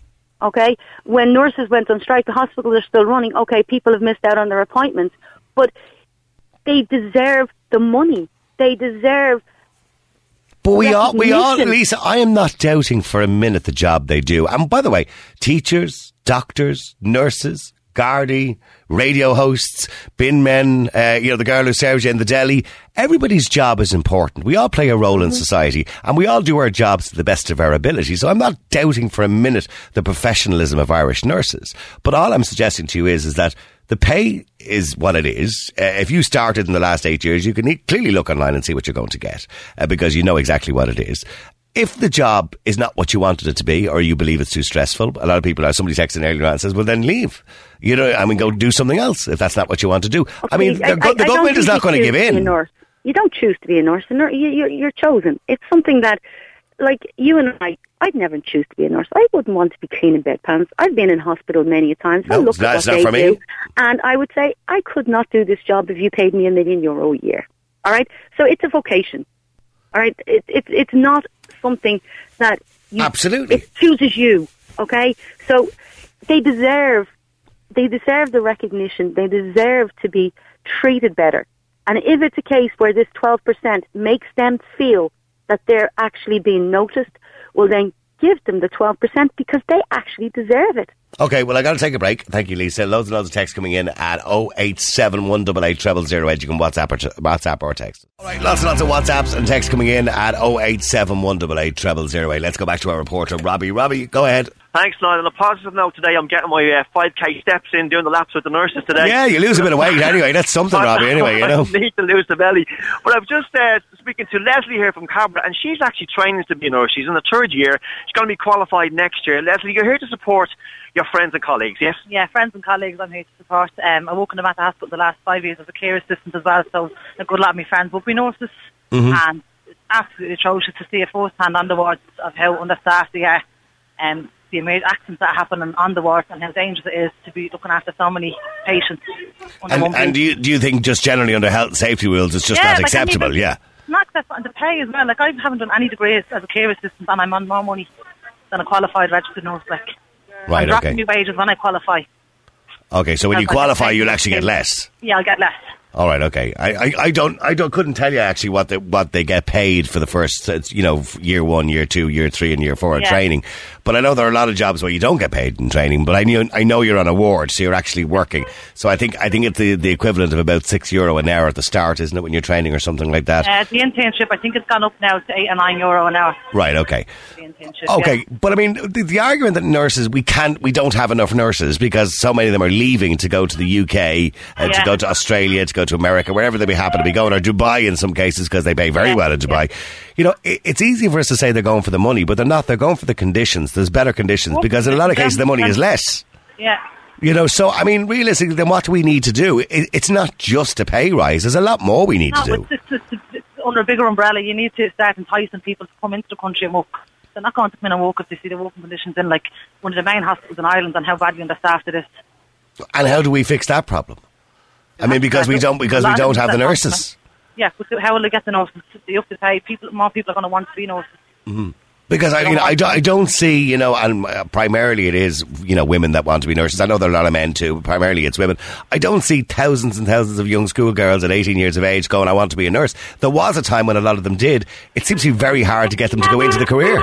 [SPEAKER 6] Okay, when nurses went on strike, the hospitals are still running. Okay, people have missed out on their appointments, but they deserve the money. They deserve.
[SPEAKER 3] But we all, we all, Lisa, I am not doubting for a minute the job they do. And by the way, teachers, doctors, nurses, Gardaí, radio hosts, bin men, uh, you know, the girl who serves you in the deli, everybody's job is important. We all play a role mm-hmm. in society, and we all do our jobs to the best of our ability. So I'm not doubting for a minute the professionalism of Irish nurses. But all I'm suggesting to you is, is that The pay is what it is. Uh, if you started in the last eight years, you can e- clearly look online and see what you're going to get uh, because you know exactly what it is. If the job is not what you wanted it to be, or you believe it's too stressful, a lot of people are, somebody texted earlier on and says, well, then leave. You know, I mean, go do something else if that's not what you want to do.
[SPEAKER 6] Okay,
[SPEAKER 3] I mean,
[SPEAKER 6] I,
[SPEAKER 3] the, I, the
[SPEAKER 6] I
[SPEAKER 3] government is not going to give in.
[SPEAKER 6] To nurse. You don't choose to be a nurse. You, you, you're chosen. It's something that, like you and I, I'd never choose to be a nurse. I wouldn't want to be cleaning bedpans. I've been in hospital many a times.
[SPEAKER 3] No,
[SPEAKER 6] I look
[SPEAKER 3] it's not,
[SPEAKER 6] at
[SPEAKER 3] it's
[SPEAKER 6] what
[SPEAKER 3] not
[SPEAKER 6] they
[SPEAKER 3] for me.
[SPEAKER 6] do, and I would say I could not do this job if you paid me a million euro a year. All right, so it's a vocation. All right, it's it's it's not something that you,
[SPEAKER 3] absolutely
[SPEAKER 6] it chooses you. Okay, so they deserve they deserve the recognition. They deserve to be treated better. And if it's a case where this twelve percent makes them feel that they're actually being noticed, well then give them the twelve percent because they actually deserve it.
[SPEAKER 3] Okay, well, I got to take a break. Thank you, Lisa. Loads and loads of texts coming in at oh eight seven, one eight eight, zero zero zero eight. You can WhatsApp or, t- WhatsApp or text. All right, lots and lots of WhatsApps and texts coming in at oh eight seven, one eight eight, zero zero zero eight. Let's go back to our reporter, Robbie. Robbie, go ahead.
[SPEAKER 4] Thanks, Niall. On a positive note today, I'm getting my uh, five K steps in, doing the laps with the nurses today.
[SPEAKER 3] Yeah, you lose a bit of weight anyway. That's something, Robbie, anyway, you know.
[SPEAKER 4] I need to lose the belly. But I'm just uh, speaking to Leslie here from Cabra, and she's actually training to be a nurse. She's in the third year. She's going to be qualified next year. Leslie, you're here to support your friends and colleagues, yes?
[SPEAKER 9] Yeah, friends and colleagues I'm here to support. Um, I work in the Mater Hospital the last five years as a care assistant as well, so a good lot of my friends will be nurses. Mm-hmm. And it's absolutely atrocious to see a first-hand on the wards of how understaffed they are, and the amazing accidents that happen on the wards and how dangerous it is to be looking after so many patients.
[SPEAKER 3] And, and do you do you think just generally under health and safety rules it's just
[SPEAKER 9] yeah,
[SPEAKER 3] not
[SPEAKER 9] like
[SPEAKER 3] acceptable,
[SPEAKER 9] I mean,
[SPEAKER 3] yeah?
[SPEAKER 9] Not acceptable, and the pay as well. Like, I haven't done any degrees as a care assistant and I'm on more money than a qualified registered nurse, like.
[SPEAKER 3] Right,
[SPEAKER 9] I'm dropping
[SPEAKER 3] okay.
[SPEAKER 9] my wages when I qualify.
[SPEAKER 3] Okay, so when you qualify, you'll actually get less.
[SPEAKER 9] Yeah, I'll get less.
[SPEAKER 3] All right, okay. I, I, I don't I don't couldn't tell you actually what they what they get paid for the first uh, you know year one, year two, year three, and year four of
[SPEAKER 9] yeah.
[SPEAKER 3] training. But I know there are a lot of jobs where you don't get paid in training. But I knew I know you're on a ward, so you're actually working. So I think I think it's the, the equivalent of about six euro an hour at the start, isn't it, when you're training or something like that?
[SPEAKER 9] Uh, the internship, I think it's gone up now to eight or nine euro an hour.
[SPEAKER 3] Right. Okay.
[SPEAKER 9] The internship,
[SPEAKER 3] okay,
[SPEAKER 9] yeah.
[SPEAKER 3] But I mean, the, the argument that nurses we can't we don't have enough nurses because so many of them are leaving to go to the U K, uh,
[SPEAKER 9] yeah.
[SPEAKER 3] to go to Australia, to go to America, wherever they happen to be going, or Dubai in some cases because they pay very
[SPEAKER 9] yeah.
[SPEAKER 3] well in Dubai. Yeah. You know, it, it's easy for us to say they're going for the money, but they're not. They're going for the conditions. There's better conditions because in a lot of cases the money is less.
[SPEAKER 9] Yeah.
[SPEAKER 3] You know, so I mean, realistically, then what do we need to do? It, it's not just a pay rise. There's a lot more we need
[SPEAKER 9] no,
[SPEAKER 3] to do.
[SPEAKER 9] It's, it's, it's, it's under a bigger umbrella. You need to start enticing people to come into the country and work. They're not going to come in and work if they see the working conditions in like one of the main hospitals in Ireland and how badly understaffed it is.
[SPEAKER 3] And how do we fix that problem? I mean, because we don't because we don't have the nurses.
[SPEAKER 9] Yeah, but how will they get the nurses? They have to pay. People, more people are going to want to be nurses.
[SPEAKER 3] Mm-hmm. Because I, you know, I, do, I don't see, you know, and uh, primarily it is, you know, women that want to be nurses. I know there are a lot of men too, but primarily it's women. I don't see thousands and thousands of young schoolgirls at eighteen years of age going, I want to be a nurse. There was a time when a lot of them did. It seems to be very hard to get them to go into the career.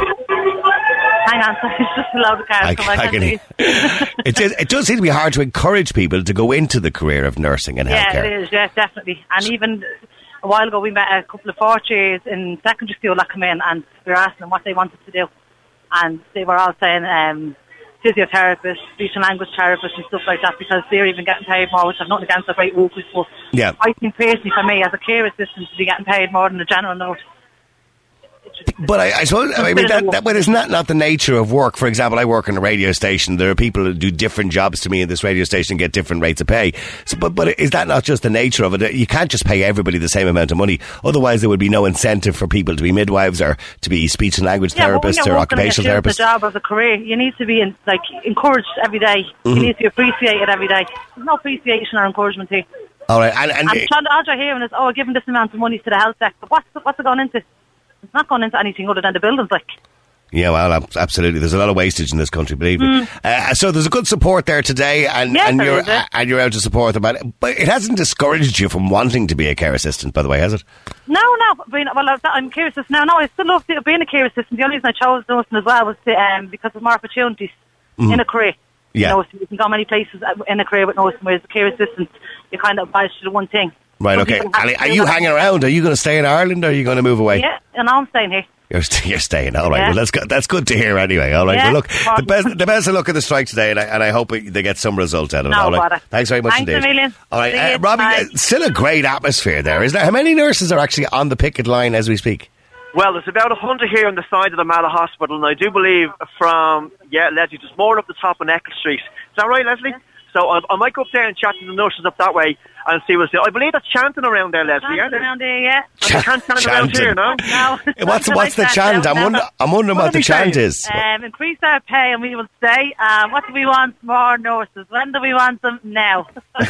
[SPEAKER 9] Hang on, sorry, it's just a loud car.
[SPEAKER 3] I,
[SPEAKER 9] so I
[SPEAKER 3] I can hear. it, does, it does seem to be hard to encourage people to go into the career of nursing and
[SPEAKER 9] yeah,
[SPEAKER 3] healthcare.
[SPEAKER 9] Yeah, it is, yeah, definitely. And even a while ago we met a couple of fourth years in secondary school that come in and we were asking them what they wanted to do. And they were all saying um, physiotherapists, speech and language therapists and stuff like that because they're even getting paid more, which I've nothing against the great workers. But
[SPEAKER 3] yeah.
[SPEAKER 9] I think personally for me as a care assistant to be getting paid more than a general nurse.
[SPEAKER 3] But I, I suppose I mean that, that but it's not not the nature of work. For example, I work on a radio station. There are people who do different jobs to me in this radio station and get different rates of pay. So, but but is that not just the nature of it? You can't just pay everybody the same amount of money. Otherwise, there would be no incentive for people to be midwives or to be speech and language
[SPEAKER 9] yeah,
[SPEAKER 3] therapists or occupational therapists.
[SPEAKER 9] The job as a career, you need to be in, like encouraged every day. Mm-hmm. You need to be appreciated every day. There's no appreciation or encouragement here.
[SPEAKER 3] All right, and, and
[SPEAKER 9] I'm trying to, all you're hearing is, oh, giving this amount of money to the health sector. What's what's it going into? It's not going into anything other than the buildings, like.
[SPEAKER 3] Yeah, well, absolutely. There's a lot of wastage in this country, believe me. Mm. Uh, so there's a good support there today, and,
[SPEAKER 9] yes,
[SPEAKER 3] and you're
[SPEAKER 9] is, yeah.
[SPEAKER 3] and you're out to support them. But it hasn't discouraged you from wanting to be a care assistant, by the way, has it?
[SPEAKER 9] No, no. Well, I'm a care assistant now. No, I still love being a care assistant. The only reason I chose nursing as well was to, um, because of more opportunities mm. in a career.
[SPEAKER 3] Yeah.
[SPEAKER 9] You know, so you can go many places in a career with nursing, whereas a care assistant, you're kind of obliged to do one thing.
[SPEAKER 3] Right,
[SPEAKER 9] Some
[SPEAKER 3] okay.
[SPEAKER 9] people have
[SPEAKER 3] And
[SPEAKER 9] to
[SPEAKER 3] are
[SPEAKER 9] do
[SPEAKER 3] you
[SPEAKER 9] that.
[SPEAKER 3] hanging around? Are you going to stay in Ireland or are you going to move away?
[SPEAKER 9] Yeah, and I'm staying here.
[SPEAKER 3] You're, st- you're staying. All right.
[SPEAKER 9] Yeah.
[SPEAKER 3] Well, that's good. That's good to hear anyway. All right.
[SPEAKER 9] Yeah.
[SPEAKER 3] Well, look, the best, the best of luck at the strike today, and I, and I hope it, they get some result out of it.
[SPEAKER 9] No
[SPEAKER 3] all right.
[SPEAKER 9] bother.
[SPEAKER 3] Thanks very much
[SPEAKER 9] Thanks
[SPEAKER 3] indeed.
[SPEAKER 9] a million.
[SPEAKER 3] All right.
[SPEAKER 9] See
[SPEAKER 3] Uh,
[SPEAKER 9] you.
[SPEAKER 3] Robbie,
[SPEAKER 9] Bye.
[SPEAKER 3] uh, still a great atmosphere there, isn't there? How many nurses are actually on the picket line as we speak?
[SPEAKER 4] Well, there's about a hundred here on the side of the Mallow Hospital, and I do believe from, yeah, Leslie, there's more up the top on Eccles Street. Is that right, Leslie? So I, I might go up there and chat to the nurses up that way and see what's there. I believe that's chanting around there, Leslie.
[SPEAKER 9] Chanting around there, yeah.
[SPEAKER 4] Ch- they can't chant around here, no?
[SPEAKER 9] No.
[SPEAKER 3] What's what's the chant? I'm, wonder, I'm wondering what,
[SPEAKER 4] What are
[SPEAKER 3] the
[SPEAKER 4] they
[SPEAKER 3] chant
[SPEAKER 4] saying?
[SPEAKER 3] is.
[SPEAKER 9] Um, increase our pay and we will stay. Um, what do we want? More nurses. When do we want them? Now.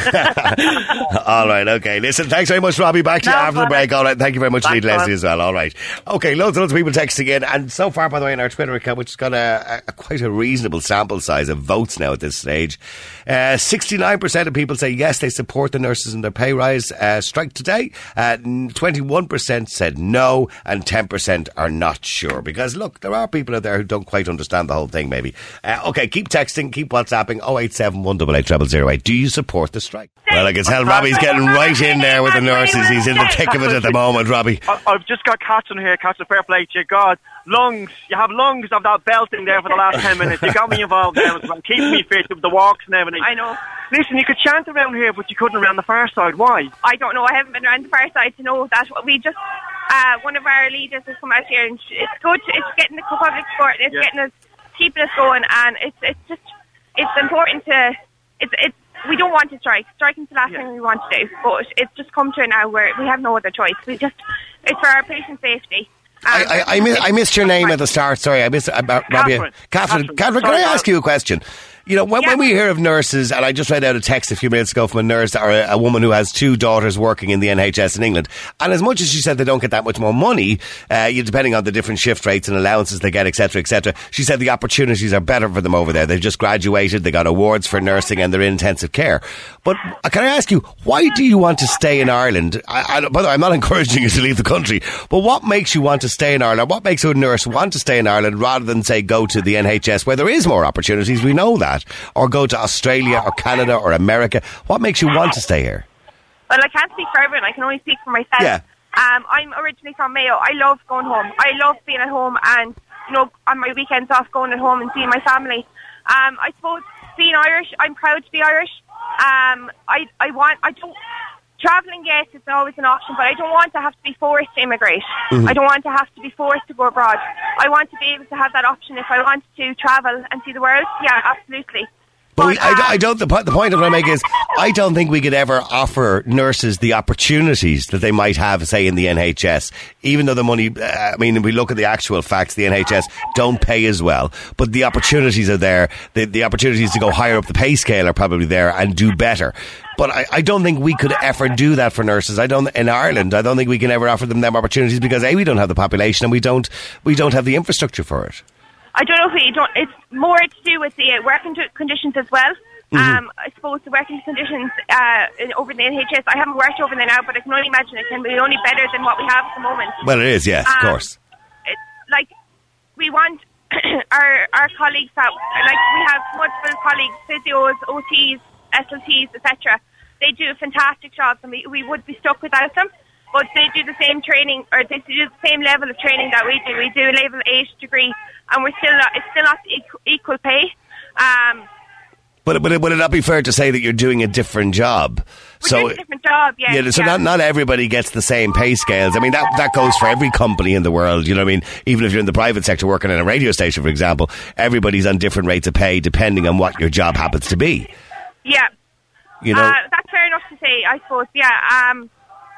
[SPEAKER 3] All right, okay. Listen, thanks very much, Robbie. Back to you
[SPEAKER 9] No
[SPEAKER 3] after the
[SPEAKER 9] bother.
[SPEAKER 3] break. All right, thank you very much indeed,
[SPEAKER 4] Thanks,
[SPEAKER 3] Leslie, as well. All right. Okay, loads and loads of people texting in. And so far, by the way, in our Twitter account, which has got a, a quite a reasonable sample size of votes now at this stage, uh, sixty-nine percent of people say yes, they support the nurses in their pay rise uh, strike today. Uh, twenty-one percent said no, and ten percent are not sure. Because, look, there are people out there who don't quite understand the whole thing, maybe. Uh, okay, keep texting, keep WhatsApping, oh eight seven one eight eight zero zero eight. Do you support the strike? Well, I can tell Robbie's getting right in there with the nurses. He's in the thick of it at the moment, Robbie.
[SPEAKER 4] I, I've just got Catherine here, Catherine, fair play to you. God, lungs, you have lungs of that belting there for the last ten minutes. You got me involved there as well, keeping me fit with the walks and everything.
[SPEAKER 7] I know.
[SPEAKER 4] Listen, you could chant around here, but you couldn't around the far side. Why?
[SPEAKER 7] I don't know. I haven't been around the far side to know that. We just, uh, one of our leaders has come out here, and it's good. It's getting the public support. It's
[SPEAKER 4] Yeah.
[SPEAKER 7] getting us, keeping us going, and it's it's just it's important to. It's it's we don't want to strike. Striking's the last
[SPEAKER 4] Yeah.
[SPEAKER 7] thing we want to do, but it's just come to it now where we have no other choice. We just it's for our patient safety.
[SPEAKER 3] I, I, I, miss, I missed your name at the start. Sorry, I missed uh, Robbie.
[SPEAKER 4] Catherine.
[SPEAKER 3] Catherine,
[SPEAKER 4] Catherine.
[SPEAKER 3] Catherine, can
[SPEAKER 4] Sorry,
[SPEAKER 3] I ask you a question? You know, when,
[SPEAKER 7] Yeah.
[SPEAKER 3] when we hear of nurses, and I just read out a text a few minutes ago from a nurse or a, a woman who has two daughters working in the N H S in England, and as much as she said they don't get that much more money, uh, you, depending on the different shift rates and allowances they get, et cetera, et cetera, she said the opportunities are better for them over there. They've just graduated, they got awards for nursing, and they're in intensive care. But uh, can I ask you, why do you want to stay in Ireland? I, I, by the way, I'm not encouraging you to leave the country, but what makes you want to stay in Ireland? What makes a nurse want to stay in Ireland rather than, say, go to the N H S where there is more opportunities, we know that, or go to Australia or Canada or America? What makes you want to stay here?
[SPEAKER 7] Well, I can't speak for everyone. I can only speak for myself.
[SPEAKER 3] Yeah.
[SPEAKER 7] Um, I'm originally from Mayo. I love going home. I love being at home and, you know, on my weekends off, going at home and seeing my family. Um, I suppose being Irish, I'm proud to be Irish. Um, I, I want, I don't, travelling, yes, it's always an option, but I don't want to have to be forced to immigrate.
[SPEAKER 3] Mm-hmm.
[SPEAKER 7] I don't want to have to be forced to go abroad. I want to be able to have that option if I want to travel and see the world. Yeah, absolutely.
[SPEAKER 3] But we, I,
[SPEAKER 7] um,
[SPEAKER 3] I don't. The, po- the point I'm trying to make is, I don't think we could ever offer nurses the opportunities that they might have, say, in the N H S. Even though the money, uh, I mean, if we look at the actual facts, the N H S don't pay as well. But the opportunities are there. The, the opportunities to go higher up the pay scale are probably there and do better. But I, I don't think we could ever do that for nurses. I don't in Ireland. I don't think we can ever offer them them opportunities because A, we don't have the population and we don't we don't have the infrastructure for it.
[SPEAKER 7] I don't know if we don't. It's more to do with the uh, working t- conditions as well.
[SPEAKER 3] Mm-hmm.
[SPEAKER 7] Um, I suppose the working conditions uh, in, over in the N H S. I haven't worked over there now, but I can only imagine it can be only better than what we have at the moment.
[SPEAKER 3] Well, it is, yes, of
[SPEAKER 7] Um,
[SPEAKER 3] course.
[SPEAKER 7] It's like we want our our colleagues that like we have multiple colleagues, physios, O Ts, S L Ts, et cetera. They do fantastic jobs, and we we would be stuck without them. But they do the same training, or they do the same level of training that we do. We do a level eight degree, and we're still not, it's still not equal, equal pay. Um,
[SPEAKER 3] But, but would it not be fair to say that you're doing a different job?
[SPEAKER 7] we're
[SPEAKER 3] So
[SPEAKER 7] doing a different job, yeah.
[SPEAKER 3] Yeah, so
[SPEAKER 7] yeah.
[SPEAKER 3] not not everybody gets the same pay scales. I mean, that that goes for every company in the world. You know what I mean? Even if you're in the private sector working in a radio station, for example, everybody's on different rates of pay depending on what your job happens to be.
[SPEAKER 7] Yeah.
[SPEAKER 3] You know,
[SPEAKER 7] Uh, that's fair enough to say, I suppose, yeah. Um,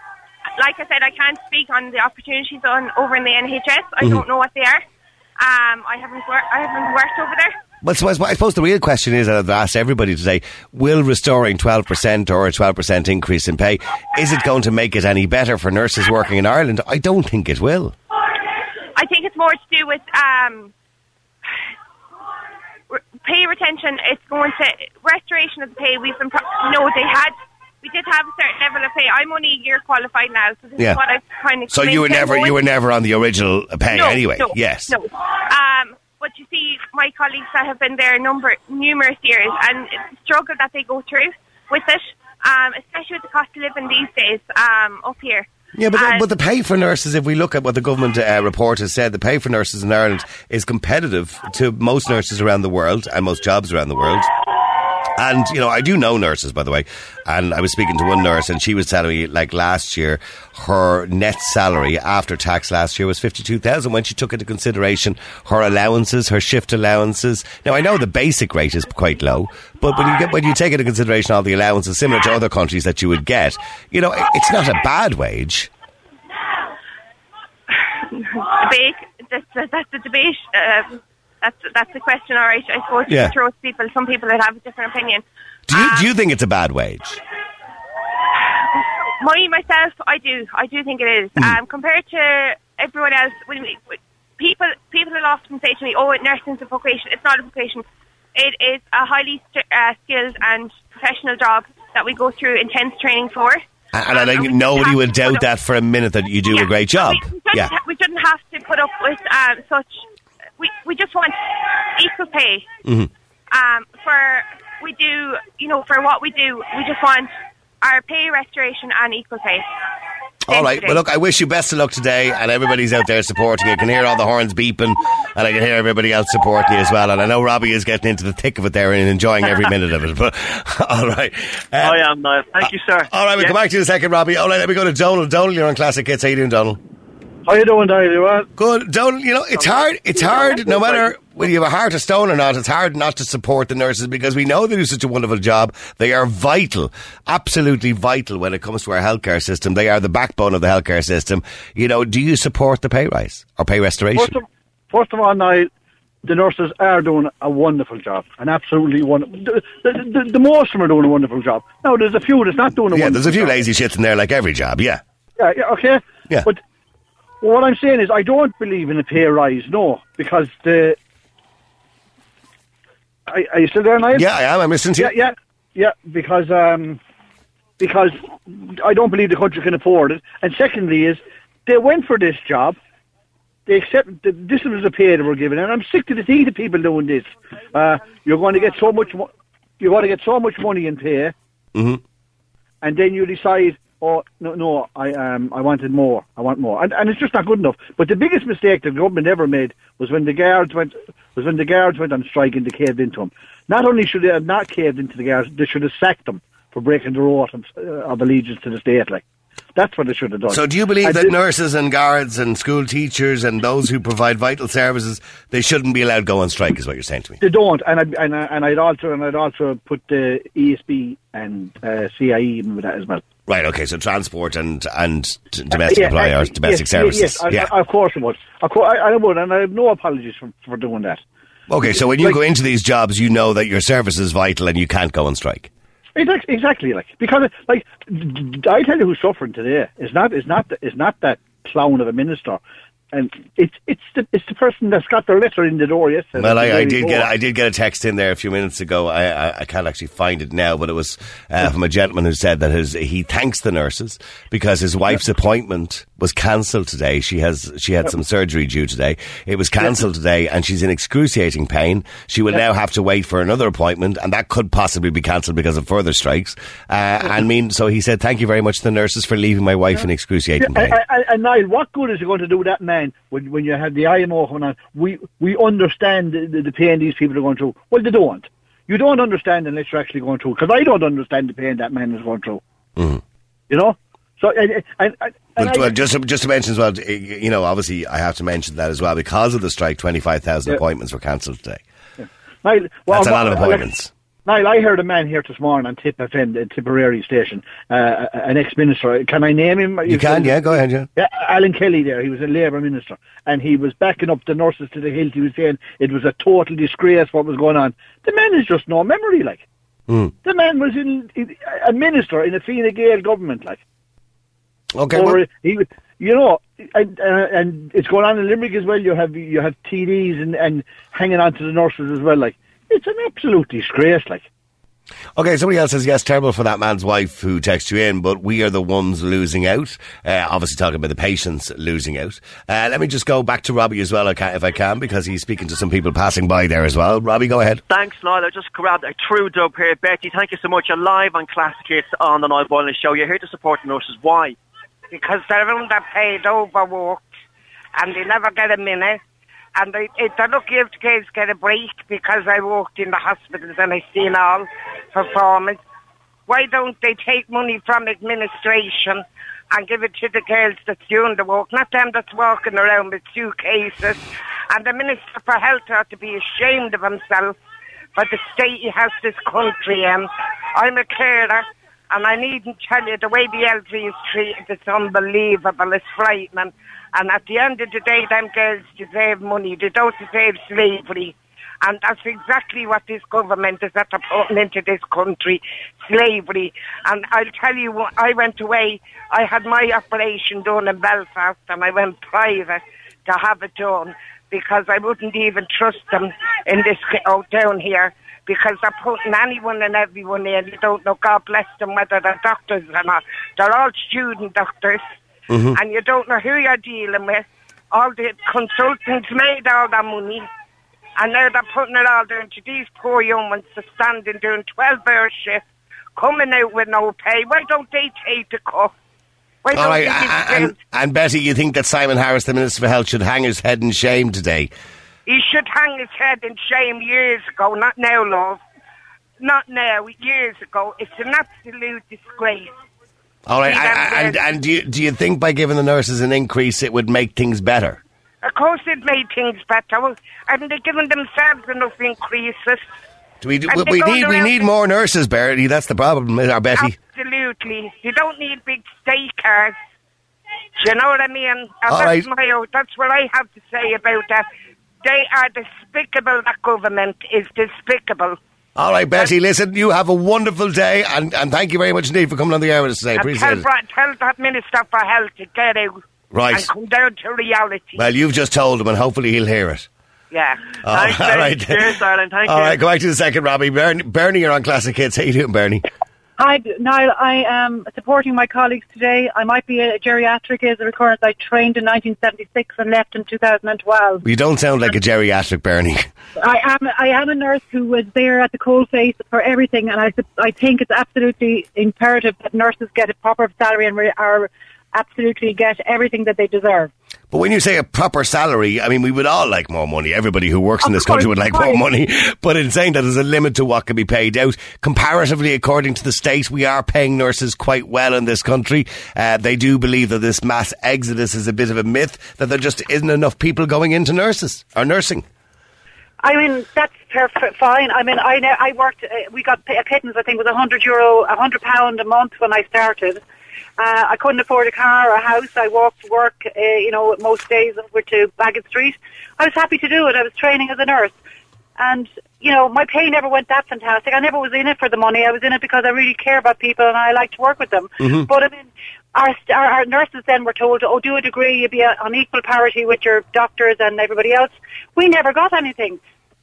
[SPEAKER 7] like I said, I can't speak on the opportunities on over in the N H S. I
[SPEAKER 3] Mm-hmm.
[SPEAKER 7] don't know what they are. Um, I haven't wor- I haven't worked over there.
[SPEAKER 3] but so I suppose the real question is, and I've asked everybody today, will restoring twelve percent or a twelve percent increase in pay, is it going to make it any better for nurses working in Ireland? I don't think it will.
[SPEAKER 7] I think it's more to do with um, re- pay retention. It's going to restoration of the pay. We've been pro- no, they had. We did have a certain level of pay. I'm only a year qualified now, so this
[SPEAKER 3] Yeah.
[SPEAKER 7] is what I've kind of.
[SPEAKER 3] So you were never you were never on the original pay
[SPEAKER 7] no,
[SPEAKER 3] anyway.
[SPEAKER 7] No,
[SPEAKER 3] yes.
[SPEAKER 7] No. Um, but you see, my colleagues that have been there number numerous years, and it's the struggle that they go through with it, um, especially with the cost of living these days um, up here.
[SPEAKER 3] Yeah, but,
[SPEAKER 7] And-
[SPEAKER 3] but the pay for nurses, if we look at what the government uh, report has said, the pay for nurses in Ireland is competitive to most nurses around the world and most jobs around the world. And, you know, I do know nurses, by the way, and I was speaking to one nurse and she was telling me, like, last year, her net salary after tax last year was fifty-two thousand when she took into consideration her allowances, her shift allowances. Now, I know the basic rate is quite low, but when you get, when you take into consideration all the allowances similar to other countries that you would get, you know, it- it's not a bad wage.
[SPEAKER 7] Big, that's, that's the debate. Uh, that's that's the question, all right. I suppose you
[SPEAKER 3] Yeah.
[SPEAKER 7] can throw to people. Some people that have a different opinion.
[SPEAKER 3] Do you,
[SPEAKER 7] Um,
[SPEAKER 3] do you think it's a bad wage?
[SPEAKER 7] My myself, I do. I do think it is. Um, compared to everyone else, when we, when people people will often say to me, "Oh, nursing's a vocation." It's not a vocation. It is a highly st- uh, skilled and professional job that we go through intense training for.
[SPEAKER 3] And I
[SPEAKER 7] Um,
[SPEAKER 3] think
[SPEAKER 7] and we
[SPEAKER 3] nobody
[SPEAKER 7] shouldn't
[SPEAKER 3] would
[SPEAKER 7] have to
[SPEAKER 3] doubt
[SPEAKER 7] put
[SPEAKER 3] that for a minute that you do
[SPEAKER 7] Yeah.
[SPEAKER 3] a great job.
[SPEAKER 7] We, we, shouldn't
[SPEAKER 3] Yeah.
[SPEAKER 7] ha- we shouldn't have to put up with um, such. We we just want equal pay.
[SPEAKER 3] Mm-hmm.
[SPEAKER 7] Um, for we do, you know, for what we do, we just want our pay restoration and equal pay.
[SPEAKER 3] All right. Well, look, I wish you best of luck today, and everybody's out there supporting you. I can hear all the horns beeping, and I can hear everybody else supporting you as well. And I know Robbie is getting into the thick of it there and enjoying every minute of it. But all right. Um,
[SPEAKER 4] I am, Niall. Thank you, sir.
[SPEAKER 3] All right, we'll
[SPEAKER 4] Yeah.
[SPEAKER 3] come back to you in a second, Robbie. All right, let me go to Donald. Donald, you're on Classic Hits. How you doing, Donald?
[SPEAKER 10] How you doing, Dave? You well?
[SPEAKER 3] Good. Donald, you know, it's hard. It's hard, no matter whether you have a heart of stone or not, it's hard not to support the nurses because we know they do such a wonderful job. They are vital, absolutely vital when it comes to our healthcare system. They are the backbone of the healthcare system. You know, do you support the pay rise or pay restoration?
[SPEAKER 10] First of, first of all, now, the nurses are doing a wonderful job. An absolutely wonderful... The, the, the, the most of them are doing a wonderful job. Now, there's a few that's not doing a
[SPEAKER 3] Yeah,
[SPEAKER 10] wonderful
[SPEAKER 3] there's a few
[SPEAKER 10] job.
[SPEAKER 3] lazy shits in there like every job, yeah.
[SPEAKER 10] Yeah, yeah, okay?
[SPEAKER 3] Yeah.
[SPEAKER 10] But what I'm saying is I don't believe in a pay rise, no, because the... Are, are you still there, Niall?
[SPEAKER 3] Yeah, I am. I'm listening to you.
[SPEAKER 10] Yeah, yeah, yeah, because um, because I don't believe the country can afford it. And secondly is, they went for this job, they accepted that this was the pay they were given, and I'm sick to the teeth of people doing this. Uh, you're going to get so much, mo- you're going to get so much money in pay,
[SPEAKER 3] Mm-hmm.
[SPEAKER 10] and then you decide, oh no, no, I um, I wanted more, I want more, and and it's just not good enough. But the biggest mistake the government ever made was when the guards went was when the guards went on strike and they caved into them. Not only should they have not caved into the guards, they should have sacked them for breaking their oath of, uh, of allegiance to the state. Like that's what they should have done.
[SPEAKER 3] So do you believe
[SPEAKER 10] And
[SPEAKER 3] that
[SPEAKER 10] the-
[SPEAKER 3] nurses and guards and school teachers and those who provide vital services, they shouldn't be allowed to go on strike, is what you're saying to me?
[SPEAKER 10] They don't, and I'd, and, I, and I'd also and I'd also put the E S B and uh, C I E in with that as well.
[SPEAKER 3] Right, okay, so transport and, and t- domestic
[SPEAKER 10] Yeah,
[SPEAKER 3] employers,
[SPEAKER 10] uh,
[SPEAKER 3] or domestic
[SPEAKER 10] yes,
[SPEAKER 3] services.
[SPEAKER 10] Yes,
[SPEAKER 3] yeah.
[SPEAKER 10] I, I, of course I would. Of course, I, I would, and I have no apologies for, for doing that.
[SPEAKER 3] Okay, so when you
[SPEAKER 10] Like-
[SPEAKER 3] go into these jobs, you know that your service is vital and you can't go on strike.
[SPEAKER 10] Exactly, exactly. Like because, like, I tell you who's suffering today. It's not, it's not, it's not that clown of a minister, and it's it's the it's the person that's got their letter in the door yesterday.
[SPEAKER 3] Well, I,
[SPEAKER 10] the
[SPEAKER 3] I
[SPEAKER 10] day
[SPEAKER 3] did
[SPEAKER 10] before.
[SPEAKER 3] get I did get a text in there a few minutes ago. I I, I can't actually find it now, but it was uh, from a gentleman who said that his he thanks the nurses because his wife's appointment was cancelled today. She has she had some surgery due today. It was cancelled today, and she's in excruciating pain. She will now have to wait for another appointment, and that could possibly be cancelled because of further strikes. Uh, I mean, so he said, "Thank you very much to the nurses for leaving my wife in excruciating pain."
[SPEAKER 10] And, and, and Niall, what good is it going to do that man when, when you have the I M O coming on? We we understand the, the, the pain these people are going through. Well, they don't. You don't understand unless you're actually going through. Because I don't understand the pain that man is going through.
[SPEAKER 3] Mm-hmm.
[SPEAKER 10] You know. So and, and, and, and
[SPEAKER 3] But,
[SPEAKER 10] I,
[SPEAKER 3] well, just just to mention as well, you know, obviously I have to mention that as well because of the strike. Twenty-five thousand
[SPEAKER 10] Yeah.
[SPEAKER 3] appointments were cancelled today.
[SPEAKER 10] Niall, well,
[SPEAKER 3] That's a lot of
[SPEAKER 10] well,
[SPEAKER 3] appointments.
[SPEAKER 10] Niall, I heard a man here this morning on Tip F M, the Tipperary station, uh, an ex-minister. Can I name him?
[SPEAKER 3] You can, yeah, go ahead, yeah.
[SPEAKER 10] Yeah, Alan Kelly there. He was a Labour minister, and he was backing up the nurses to the hilt. He was saying it was a total disgrace what was going on. The man has just no memory, like.
[SPEAKER 3] Mm.
[SPEAKER 10] The man was in, in a minister in a Fine Gael government, like.
[SPEAKER 3] Okay,
[SPEAKER 10] Or
[SPEAKER 3] well,
[SPEAKER 10] he, you know, and, uh, and it's going on in Limerick as well. You have you have T Ds and, and hanging on to the nurses as well, like. It's an absolute disgrace, like.
[SPEAKER 3] okay, somebody else says, yes, terrible for that man's wife who texts you in, but we are the ones losing out. Uh, obviously talking about the patients losing out. Uh, let me just go back to Robbie as well, if I can, because he's speaking to some people passing by there as well. Robbie, go ahead.
[SPEAKER 4] Thanks, Niall. I just grabbed a true dub here. Betty, thank you so much. You're live on Classic Hits on the Niall Boylan Show. You're here to support the nurses. Why?
[SPEAKER 11] because they're underpaid, overworked, and they never get a minute. And they, if they're lucky if the kids get a break, because I worked in the hospitals and I seen all performance. Why don't they take money from administration and give it to the girls that's doing the work, not them that's walking around with suitcases? And the Minister for Health ought to be ashamed of himself for the state he has this country in. I'm a carer, and I needn't tell you, the way the elderly is treated, it's unbelievable, it's frightening. And at the end of the day, them girls deserve money. They don't deserve slavery. And that's exactly what this government is after putting into this country, slavery. And I'll tell you, I went away, I had my operation done in Belfast, and I went private to have it done, because I wouldn't even trust them in this out down here, because they're putting anyone and everyone in. You don't know, God bless them, whether they're doctors or not. They're all student doctors, mm-hmm. and you don't know who you're dealing with. All the consultants made all that money, and now they're putting it all down to these poor young ones that standing doing twelve-hour shifts, coming out with no pay. Why don't they take the cut? Why
[SPEAKER 3] All
[SPEAKER 11] don't
[SPEAKER 3] right,
[SPEAKER 11] they
[SPEAKER 3] and, and, and Betty, you think that Simon Harris, the Minister for Health, should hang his head in shame today?
[SPEAKER 11] He should hang his head in shame years ago, not now, love. Not now, years ago. It's an absolute disgrace.
[SPEAKER 3] All right, and, and, and do, you, do you think by giving the nurses an increase it would make things better?
[SPEAKER 11] Of course it made things better. Well, haven't they given themselves enough increases?
[SPEAKER 3] Do we, do, we need we need more nurses, Bertie. That's the problem, our Betty.
[SPEAKER 11] Absolutely. You don't need big state cars. Do you know what I mean? And
[SPEAKER 3] All
[SPEAKER 11] that's,
[SPEAKER 3] right.
[SPEAKER 11] my, that's what I have to say about that. They are despicable. That government is despicable.
[SPEAKER 3] All right, Betty, listen, you have a wonderful day, and, and thank you very much indeed for coming on the air with us today. Appreciate
[SPEAKER 11] tell,
[SPEAKER 3] it.
[SPEAKER 11] Brad, tell that Minister for Health to get out.
[SPEAKER 3] Right.
[SPEAKER 11] And come down to reality.
[SPEAKER 3] Well, you've just told him, and hopefully he'll hear it.
[SPEAKER 11] Yeah.
[SPEAKER 3] Oh, all right.
[SPEAKER 4] Cheers, darling. Thank
[SPEAKER 3] all
[SPEAKER 4] you.
[SPEAKER 3] All right, go back to the second, Robbie. Bernie, Bernie, you're on Classic Hits. How you doing, Bernie?
[SPEAKER 12] Hi, Niall. I am supporting my colleagues today. I might be a geriatric as a recurrence. I trained in nineteen seventy-six and left in two thousand twelve.
[SPEAKER 3] You don't sound like a geriatric, Bernie.
[SPEAKER 12] I am I am a nurse who was there at the coalface for everything, and I, I think it's absolutely imperative that nurses get a proper salary and re- are absolutely get everything that they deserve.
[SPEAKER 3] But when you say a proper salary, I mean, we would all like more money. Everybody who works in
[SPEAKER 12] Of
[SPEAKER 3] this
[SPEAKER 12] course,
[SPEAKER 3] country would like
[SPEAKER 12] right.
[SPEAKER 3] more money. But in saying that, there's a limit to what can be paid out. Comparatively, according to the state, we are paying nurses quite well in this country. Uh, they do believe that this mass exodus is a bit of a myth, that there just isn't enough people going into nurses or nursing.
[SPEAKER 12] I mean, that's perfect, fine. I mean, I know, I worked, uh, we got a pittance, I think it was one hundred euro, one hundred pound a month when I started. Uh, I couldn't afford a car or a house. I walked to work, uh, you know, most days over to Bagot Street. I was happy to do it. I was training as a nurse. And, you know, my pay never went that fantastic. I never was in it for the money. I was in it because I really care about people and I like to work with them. Mm-hmm. But, I mean, our, our, our nurses then were told, oh, do a degree, you'll be on equal parity with your doctors and everybody else. We never got anything.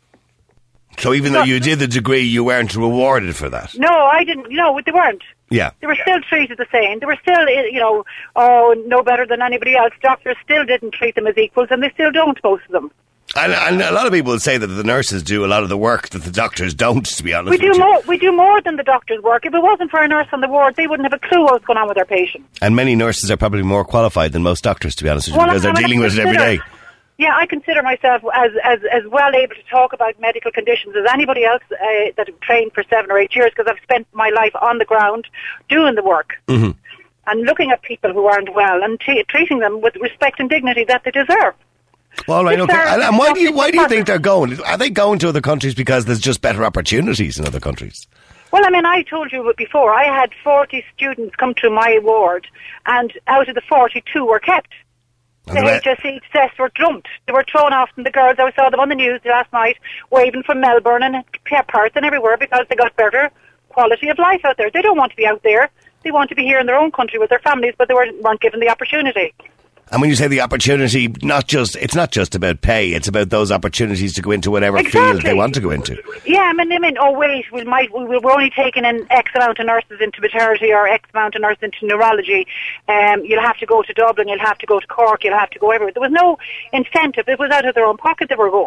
[SPEAKER 3] So even though you did the degree, you weren't rewarded for that?
[SPEAKER 12] No, I didn't. No, they weren't.
[SPEAKER 3] Yeah.
[SPEAKER 12] They were still treated the same. They were still, you know, oh, no better than anybody else. Doctors still didn't treat them as equals, and they still don't, most of them.
[SPEAKER 3] And, and a lot of people would say that the nurses do a lot of the work that the doctors don't, to be honest
[SPEAKER 12] we
[SPEAKER 3] with
[SPEAKER 12] do
[SPEAKER 3] you.
[SPEAKER 12] more. We do more than the doctors' work. If it wasn't for a nurse on the ward, they wouldn't have a clue what's going on with their patient.
[SPEAKER 3] And many nurses are probably more qualified than most doctors, to be honest with you,
[SPEAKER 12] Well,
[SPEAKER 3] because
[SPEAKER 12] I-
[SPEAKER 3] they're
[SPEAKER 12] I
[SPEAKER 3] dealing with it every
[SPEAKER 12] consider-
[SPEAKER 3] day.
[SPEAKER 12] Yeah, I consider myself as, as, as well able to talk about medical conditions as anybody else uh, that have trained for seven or eight years, because I've spent my life on the ground doing the work
[SPEAKER 3] Mm-hmm.
[SPEAKER 12] and looking at people who aren't well and t- treating them with respect and dignity that they deserve.
[SPEAKER 3] Well, right,
[SPEAKER 12] Yes,
[SPEAKER 3] okay.
[SPEAKER 12] sir.
[SPEAKER 3] And, and why do you why do you think they're going? Are they going to other countries because there's just better opportunities in other countries?
[SPEAKER 12] Well, I mean, I told you before, I had forty students come to my ward, and out of the forty-two were kept. The
[SPEAKER 3] And the
[SPEAKER 12] H S E tests were dumped. They were thrown off from the girls. I saw them on the news last night, waving from Melbourne and Perth and everywhere because they got better quality of life out there. They don't want to be out there. They want to be here in their own country with their families, but they weren't, weren't given the opportunity.
[SPEAKER 3] And when you say the opportunity, not just it's not just about pay; it's about those opportunities to go into whatever
[SPEAKER 12] Exactly.
[SPEAKER 3] field they want to go into.
[SPEAKER 12] Yeah, I mean, I mean, oh wait, we might we, we're only taking in X amount of nurses into maternity or X amount of nurses into neurology. Um, you'll have to go to Dublin, you'll have to go to Cork, you'll have to go everywhere. There was no incentive; it was out of their own pocket they were going.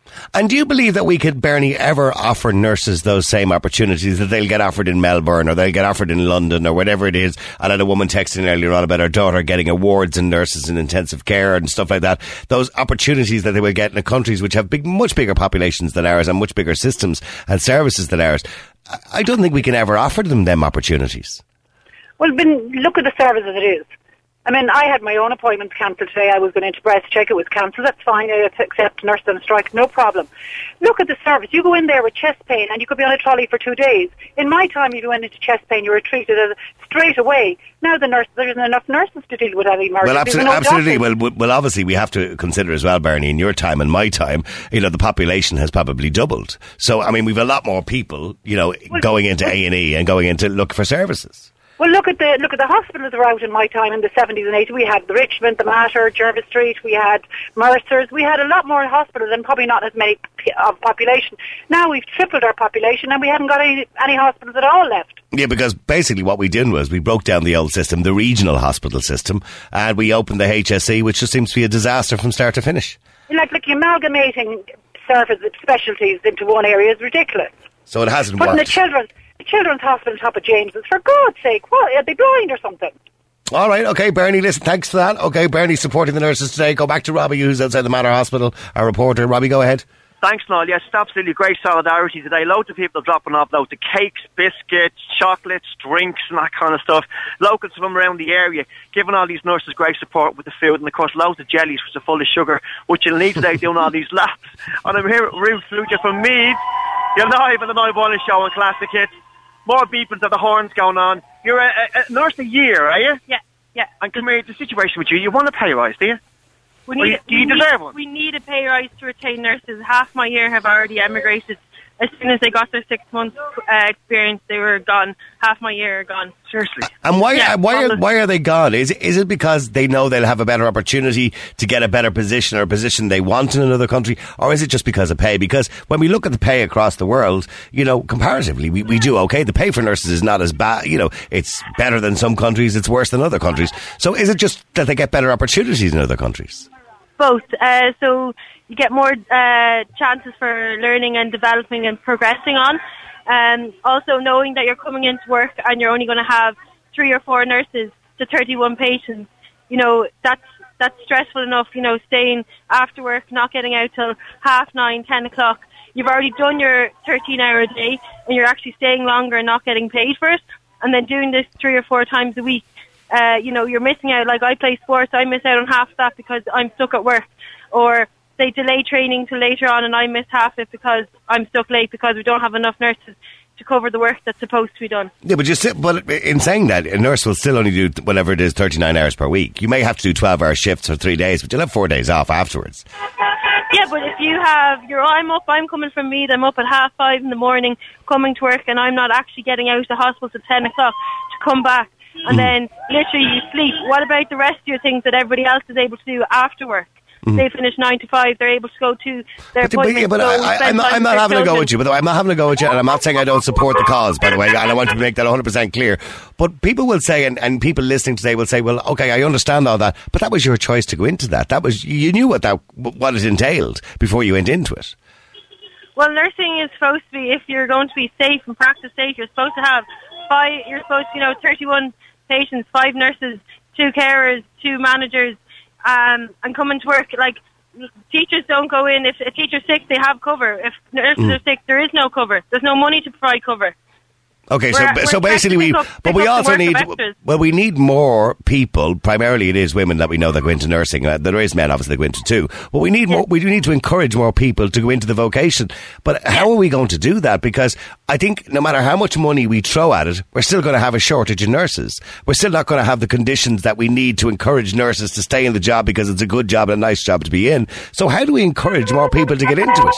[SPEAKER 3] And do you believe that we could, Bernie, ever offer nurses those same opportunities that they'll get offered in Melbourne or they'll get offered in London or whatever it is? I had a woman texting earlier on about her daughter getting awards in nurses in intensive care and stuff like that. Those opportunities that they will get in countries which have big, much bigger populations than ours and much bigger systems and services than ours. I don't think we can ever offer them them opportunities.
[SPEAKER 12] Well, Ben, look at the service as it is. I mean, I had my own appointments cancelled today. I was going into breast check. It was cancelled. That's fine. I accept nurses on strike. No problem. Look at the service. You go in there with chest pain and you could be on a trolley for two days. In my time, you went into chest pain, you were treated as straight away. Now the nurse, there isn't enough nurses to deal with any emergency.
[SPEAKER 3] Well, absolutely.
[SPEAKER 12] No
[SPEAKER 3] absolutely. Well, w- well, obviously, we have to consider as well, Bernie, in your time and my time, you know, the population has probably doubled. So, I mean, we've a lot more people, you know, well, going into A and E and going into look for services.
[SPEAKER 12] Well, look at the look at the hospitals that were out in my time in the seventies and eighties. We had the Richmond, the Mater, Jervis Street. We had Mercer's. We had a lot more hospitals and probably not as many p- of population. Now we've tripled our population and we haven't got any, any hospitals at all left.
[SPEAKER 3] Yeah, because basically what we did was we broke down the old system, the regional hospital system, and we opened the H S E, which just seems to be a disaster from start to finish.
[SPEAKER 12] Like, like amalgamating services, specialties into one area is ridiculous.
[SPEAKER 3] So it hasn't
[SPEAKER 12] Putting
[SPEAKER 3] worked.
[SPEAKER 12] the children. The Children's Hospital on top of James's, for God's sake, what, are they blind or something?
[SPEAKER 3] All right, okay, Bernie, listen, thanks for that. Okay, Bernie supporting the nurses today. Go back to Robbie, who's outside the Mater Hospital, our reporter. Robbie, go ahead.
[SPEAKER 4] Thanks, Noel. Yes, it's absolutely great solidarity today. Loads of people dropping off loads of cakes, biscuits, chocolates, drinks and that kind of stuff. Locals from around the area giving all these nurses great support with the food and, of course, loads of jellies which are full of sugar, which you'll need today doing all these laps. And I'm here at Ruth Fluger from Meath. You're live on the Niall Boylan Show on Classic Hits. More beepings of the horns going on. You're a, a, a nurse a year, are you?
[SPEAKER 7] Yeah, yeah.
[SPEAKER 4] And come here, the situation with you, you want a pay rise, do you?
[SPEAKER 7] We need,
[SPEAKER 4] you, do you
[SPEAKER 7] we
[SPEAKER 4] deserve
[SPEAKER 7] need,
[SPEAKER 4] one?
[SPEAKER 7] We need a pay rise to retain nurses. Half my year have already emigrated. As soon as they got their six months uh, experience, they were gone. Half my year are gone.
[SPEAKER 4] Seriously.
[SPEAKER 3] And why
[SPEAKER 7] yeah,
[SPEAKER 3] why are, why are they gone? Is it, is it because they know they'll have a better opportunity to get a better position or a position they want in another country? Or is it just because of pay? Because when we look at the pay across the world, you know, comparatively, we, we do okay. The pay for nurses is not as bad. You know, it's better than some countries. It's worse than other countries. So is it just that they get better opportunities in other countries?
[SPEAKER 7] Both. Uh, so you get more uh, chances for learning and developing and progressing on. Um, also, knowing that you're coming into work and you're only going to have three or four nurses to thirty-one patients, you know, that's that's stressful enough, you know, staying after work, not getting out till half nine, ten o'clock. You've already done your thirteen hour a day and you're actually staying longer and not getting paid for it. And then doing this three or four times a week. Uh, you know, you're missing out. Like, I play sports, I miss out on half that because I'm stuck at work. Or they delay training till later on and I miss half it because I'm stuck late because we don't have enough nurses to cover the work that's supposed to be done.
[SPEAKER 3] Yeah, but, you still, but in saying that, a nurse will still only do whatever it is, thirty-nine hours per week. You may have to do twelve hour shifts for three days, but you'll have four days off afterwards.
[SPEAKER 7] Yeah, but if you have, you're, I'm up, I'm coming from Meath, I'm up at half five in the morning coming to work and I'm not actually getting out of the hospital till ten o'clock to come back. And then literally you sleep. What about the rest of your things that everybody else is able to do after work? Mm. They finish nine to five. They're able to go to their
[SPEAKER 3] but,
[SPEAKER 7] appointments.
[SPEAKER 3] Yeah, but I, I, I'm not, I'm not having to go with you. But I'm not having to go with you, and I'm not saying I don't support the cause. By the way, and I want to make that one hundred percent clear. But people will say, and, and people listening today will say, "Well, okay, I understand all that, but that was your choice to go into that. That was you knew what that what it entailed before you went into it."
[SPEAKER 7] Well, nursing is supposed to be, if you're going to be safe and practice safe, you're supposed to have five. You're supposed to, you know, thirty-one patients, five nurses, two carers, two managers, um, and coming to work. Like, teachers don't go in. If a teacher's sick, they have cover. If nurses mm. are sick, there is no cover. There's no money to provide cover.
[SPEAKER 3] Okay,
[SPEAKER 7] we're,
[SPEAKER 3] so
[SPEAKER 7] we're
[SPEAKER 3] so basically we,
[SPEAKER 7] up,
[SPEAKER 3] but we also need,
[SPEAKER 7] extras.
[SPEAKER 3] well, we need more people. Primarily, it is women that we know that go into nursing. Uh, there is men, obviously, that go into too. But we need more. We do need to encourage more people to go into the vocation. But how are we going to do that? Because I think no matter how much money we throw at it, we're still going to have a shortage of nurses. We're still not going to have the conditions that we need to encourage nurses to stay in the job because it's a good job and a nice job to be in. So how do we encourage more people to get into it?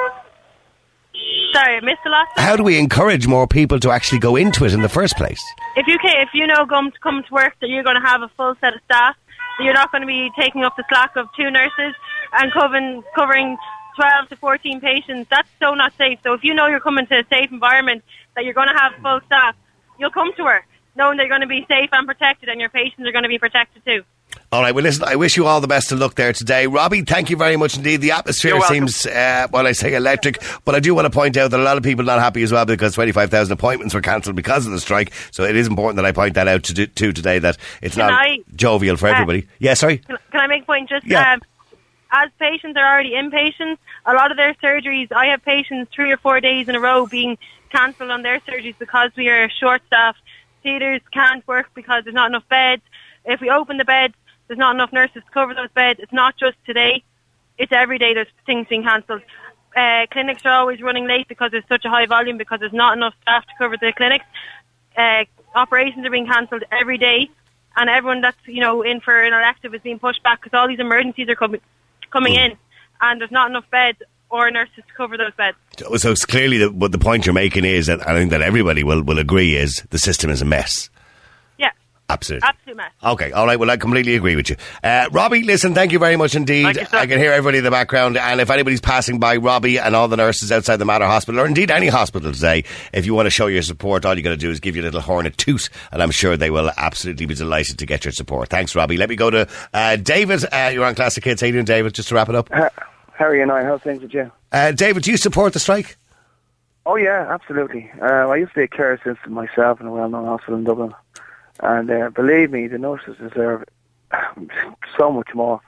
[SPEAKER 7] Sorry, I missed the last.
[SPEAKER 3] How do we encourage more people to actually go into it in the first place?
[SPEAKER 7] If you can, if you know come to come to work that you're going to have a full set of staff, that you're not going to be taking up the slack of two nurses and covering covering twelve to fourteen patients, that's so not safe. So if you know you're coming to a safe environment, that you're going to have full staff, you'll come to work knowing that you're going to be safe and protected, and your patients are going to be protected too.
[SPEAKER 3] All right, well, listen, I wish you all the best of luck there today. Robbie, thank you very much indeed. The atmosphere seems, uh, well, I say electric, but I do want to point out that a lot of people are not happy as well because twenty-five thousand appointments were cancelled because of the strike. So it is important that I point that out to, do, to today, that it's
[SPEAKER 13] Can
[SPEAKER 3] not
[SPEAKER 13] I,
[SPEAKER 3] jovial for
[SPEAKER 13] uh,
[SPEAKER 3] everybody. Yeah, sorry?
[SPEAKER 13] Can, can I make a point? Just
[SPEAKER 3] Yeah.
[SPEAKER 13] um, as patients are already inpatients, a lot of their surgeries, I have patients three or four days in a row being cancelled on their surgeries because we are short-staffed. Theatres can't work because there's not enough beds. If we open the beds, there's not enough nurses to cover those beds. It's not just today. It's every day there's things being cancelled. Uh, clinics are always running late because there's such a high volume, because there's not enough staff to cover the clinics. Uh, operations are being cancelled every day, and everyone that's, you know, in for an elective is being pushed back because all these emergencies are coming coming in, and there's not enough beds or nurses to cover those beds.
[SPEAKER 3] So, so it's clearly the, what the point you're making is, and I think that everybody will, will agree, is the system is a mess.
[SPEAKER 13] Yeah.
[SPEAKER 3] Absolutely.
[SPEAKER 13] Absolute mess.
[SPEAKER 3] Okay, all right, well, I completely agree with you. Uh, Robbie, listen, thank you very much indeed.
[SPEAKER 13] Thank you, sir.
[SPEAKER 3] I can hear everybody in the background, and if anybody's passing by Robbie and all the nurses outside the Mater Hospital, or indeed any hospital today, if you want to show your support, all you got to do is give your little horn a toot, and I'm sure they will absolutely be delighted to get your support. Thanks, Robbie. Let me go to uh, David. Uh, you're on Classic Hits. How you doing, David? Just to wrap it up.
[SPEAKER 14] Uh, Harry and I, how's things with you?
[SPEAKER 3] Uh, David, do you support the strike?
[SPEAKER 14] Oh, yeah, absolutely. Uh, I used to be a care assistant myself in a well-known hospital in Dublin. And uh, believe me, the nurses deserve so much more.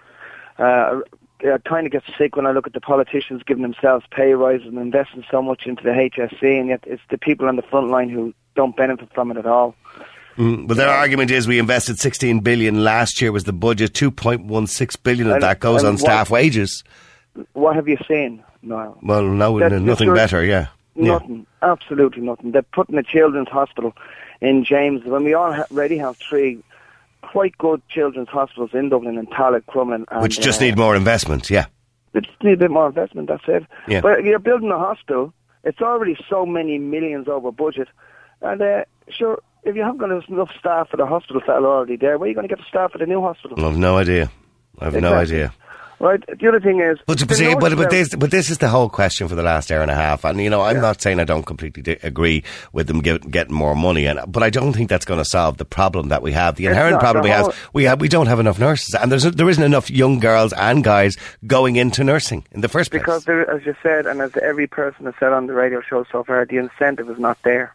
[SPEAKER 14] Uh, it kind of gets sick when I look at the politicians giving themselves pay rises and investing so much into the H S C, and yet it's the people on the front line who don't benefit from it at all.
[SPEAKER 3] Mm, but their yeah. argument is we invested sixteen billion last year was the budget. two point one six billion of
[SPEAKER 14] and,
[SPEAKER 3] that goes on
[SPEAKER 14] what,
[SPEAKER 3] staff wages.
[SPEAKER 14] What have you seen, Niall?
[SPEAKER 3] Well, no,
[SPEAKER 14] That's
[SPEAKER 3] nothing better. Yeah,
[SPEAKER 14] nothing. Yeah. Absolutely nothing. They're putting a children's hospital in James, when we already have three quite good children's hospitals in Dublin and Tallaght, Crumlin. And,
[SPEAKER 3] which just
[SPEAKER 14] uh,
[SPEAKER 3] need more investment, yeah.
[SPEAKER 14] They just need a bit more investment, that's it.
[SPEAKER 3] Yeah.
[SPEAKER 14] But you're building a hospital, it's already so many millions over budget. And uh, sure, if you haven't got enough staff for the hospital that are already there, where are you going to get the staff for the new hospital?
[SPEAKER 3] I've no idea. I've exactly. no idea.
[SPEAKER 14] Right. The other thing is,
[SPEAKER 3] but but, see, but, but, this, but this is the whole question for the last hour and a half. And you know, I'm yeah. not saying I don't completely di- agree with them get, getting more money, and but I don't think that's going to solve the problem that we have. The inherent not, problem the we have, we have, we don't have enough nurses, and there's there isn't enough young girls and guys going into nursing in the first place.
[SPEAKER 14] Because there, as you said, and as every person has said on the radio show so far, the incentive is not there.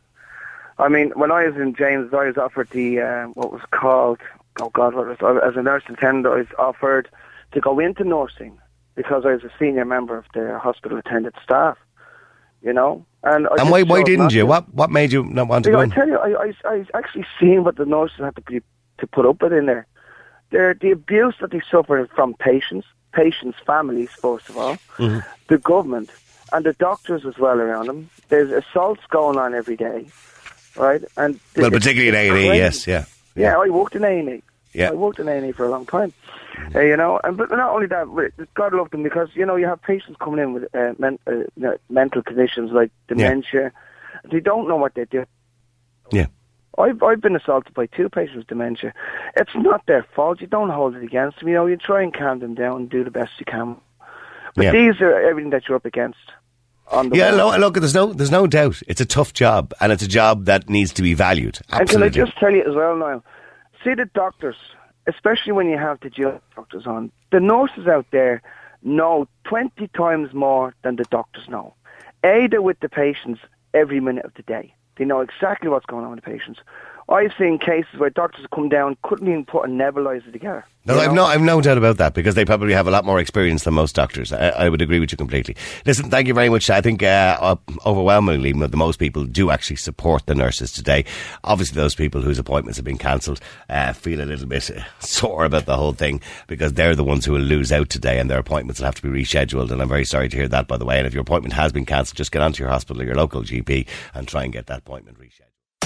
[SPEAKER 14] I mean, when I was in James, I was offered the uh, what was called, oh God, what was as a nurse attendant, I was offered to go into nursing, because I was a senior member of the hospital attendant staff, you know. And, I
[SPEAKER 3] and why why didn't you? What what made you not want to
[SPEAKER 14] you
[SPEAKER 3] go
[SPEAKER 14] know,
[SPEAKER 3] in?
[SPEAKER 14] I tell you, I, I, I actually seen what the nurses had to be, to put up with in there. They're, the abuse that they suffer from patients, patients' families, first of all, mm-hmm. the government, and the doctors as well around them. There's assaults going on every day, right? And
[SPEAKER 3] well, particularly in A and E, yes, yeah.
[SPEAKER 14] yeah. Yeah, I worked in A and E.
[SPEAKER 3] Yeah.
[SPEAKER 14] I worked in A and E for a long time. Uh, you know, and but not only that, God love them, because you know you have patients coming in with uh, men, uh, mental conditions like dementia. Yeah. They don't know what they do.
[SPEAKER 3] Yeah,
[SPEAKER 14] I've I've been assaulted by two patients with dementia. It's not their fault. You don't hold it against them. You know, you try and calm them down and do the best you can. But yeah. these are everything that you're up against. On the
[SPEAKER 3] yeah, look, look, there's no there's no doubt. It's a tough job, and it's a job that needs to be valued. Absolutely.
[SPEAKER 14] And can I just tell you as well, Niall? See the doctors. Especially when you have the junior doctors on. The nurses out there know twenty times more than the doctors know. A, they're with the patients every minute of the day. They know exactly what's going on with the patients. I've seen cases where doctors have come down, couldn't even put a nebulizer together.
[SPEAKER 3] No, I've no, I've no doubt about that, because they probably have a lot more experience than most doctors. I, I would agree with you completely. Listen, thank you very much. I think uh, overwhelmingly, the most people do actually support the nurses today. Obviously, those people whose appointments have been cancelled uh, feel a little bit sore about the whole thing, because they're the ones who will lose out today, and their appointments will have to be rescheduled. And I'm very sorry to hear that, by the way. And if your appointment has been cancelled, just get onto your hospital or your local G P and try and get that appointment rescheduled.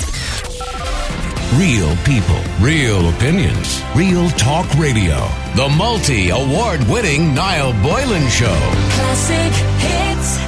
[SPEAKER 1] Real people, real opinions, real talk radio. The multi-award winning Niall Boylan Show.
[SPEAKER 2] Classic Hits.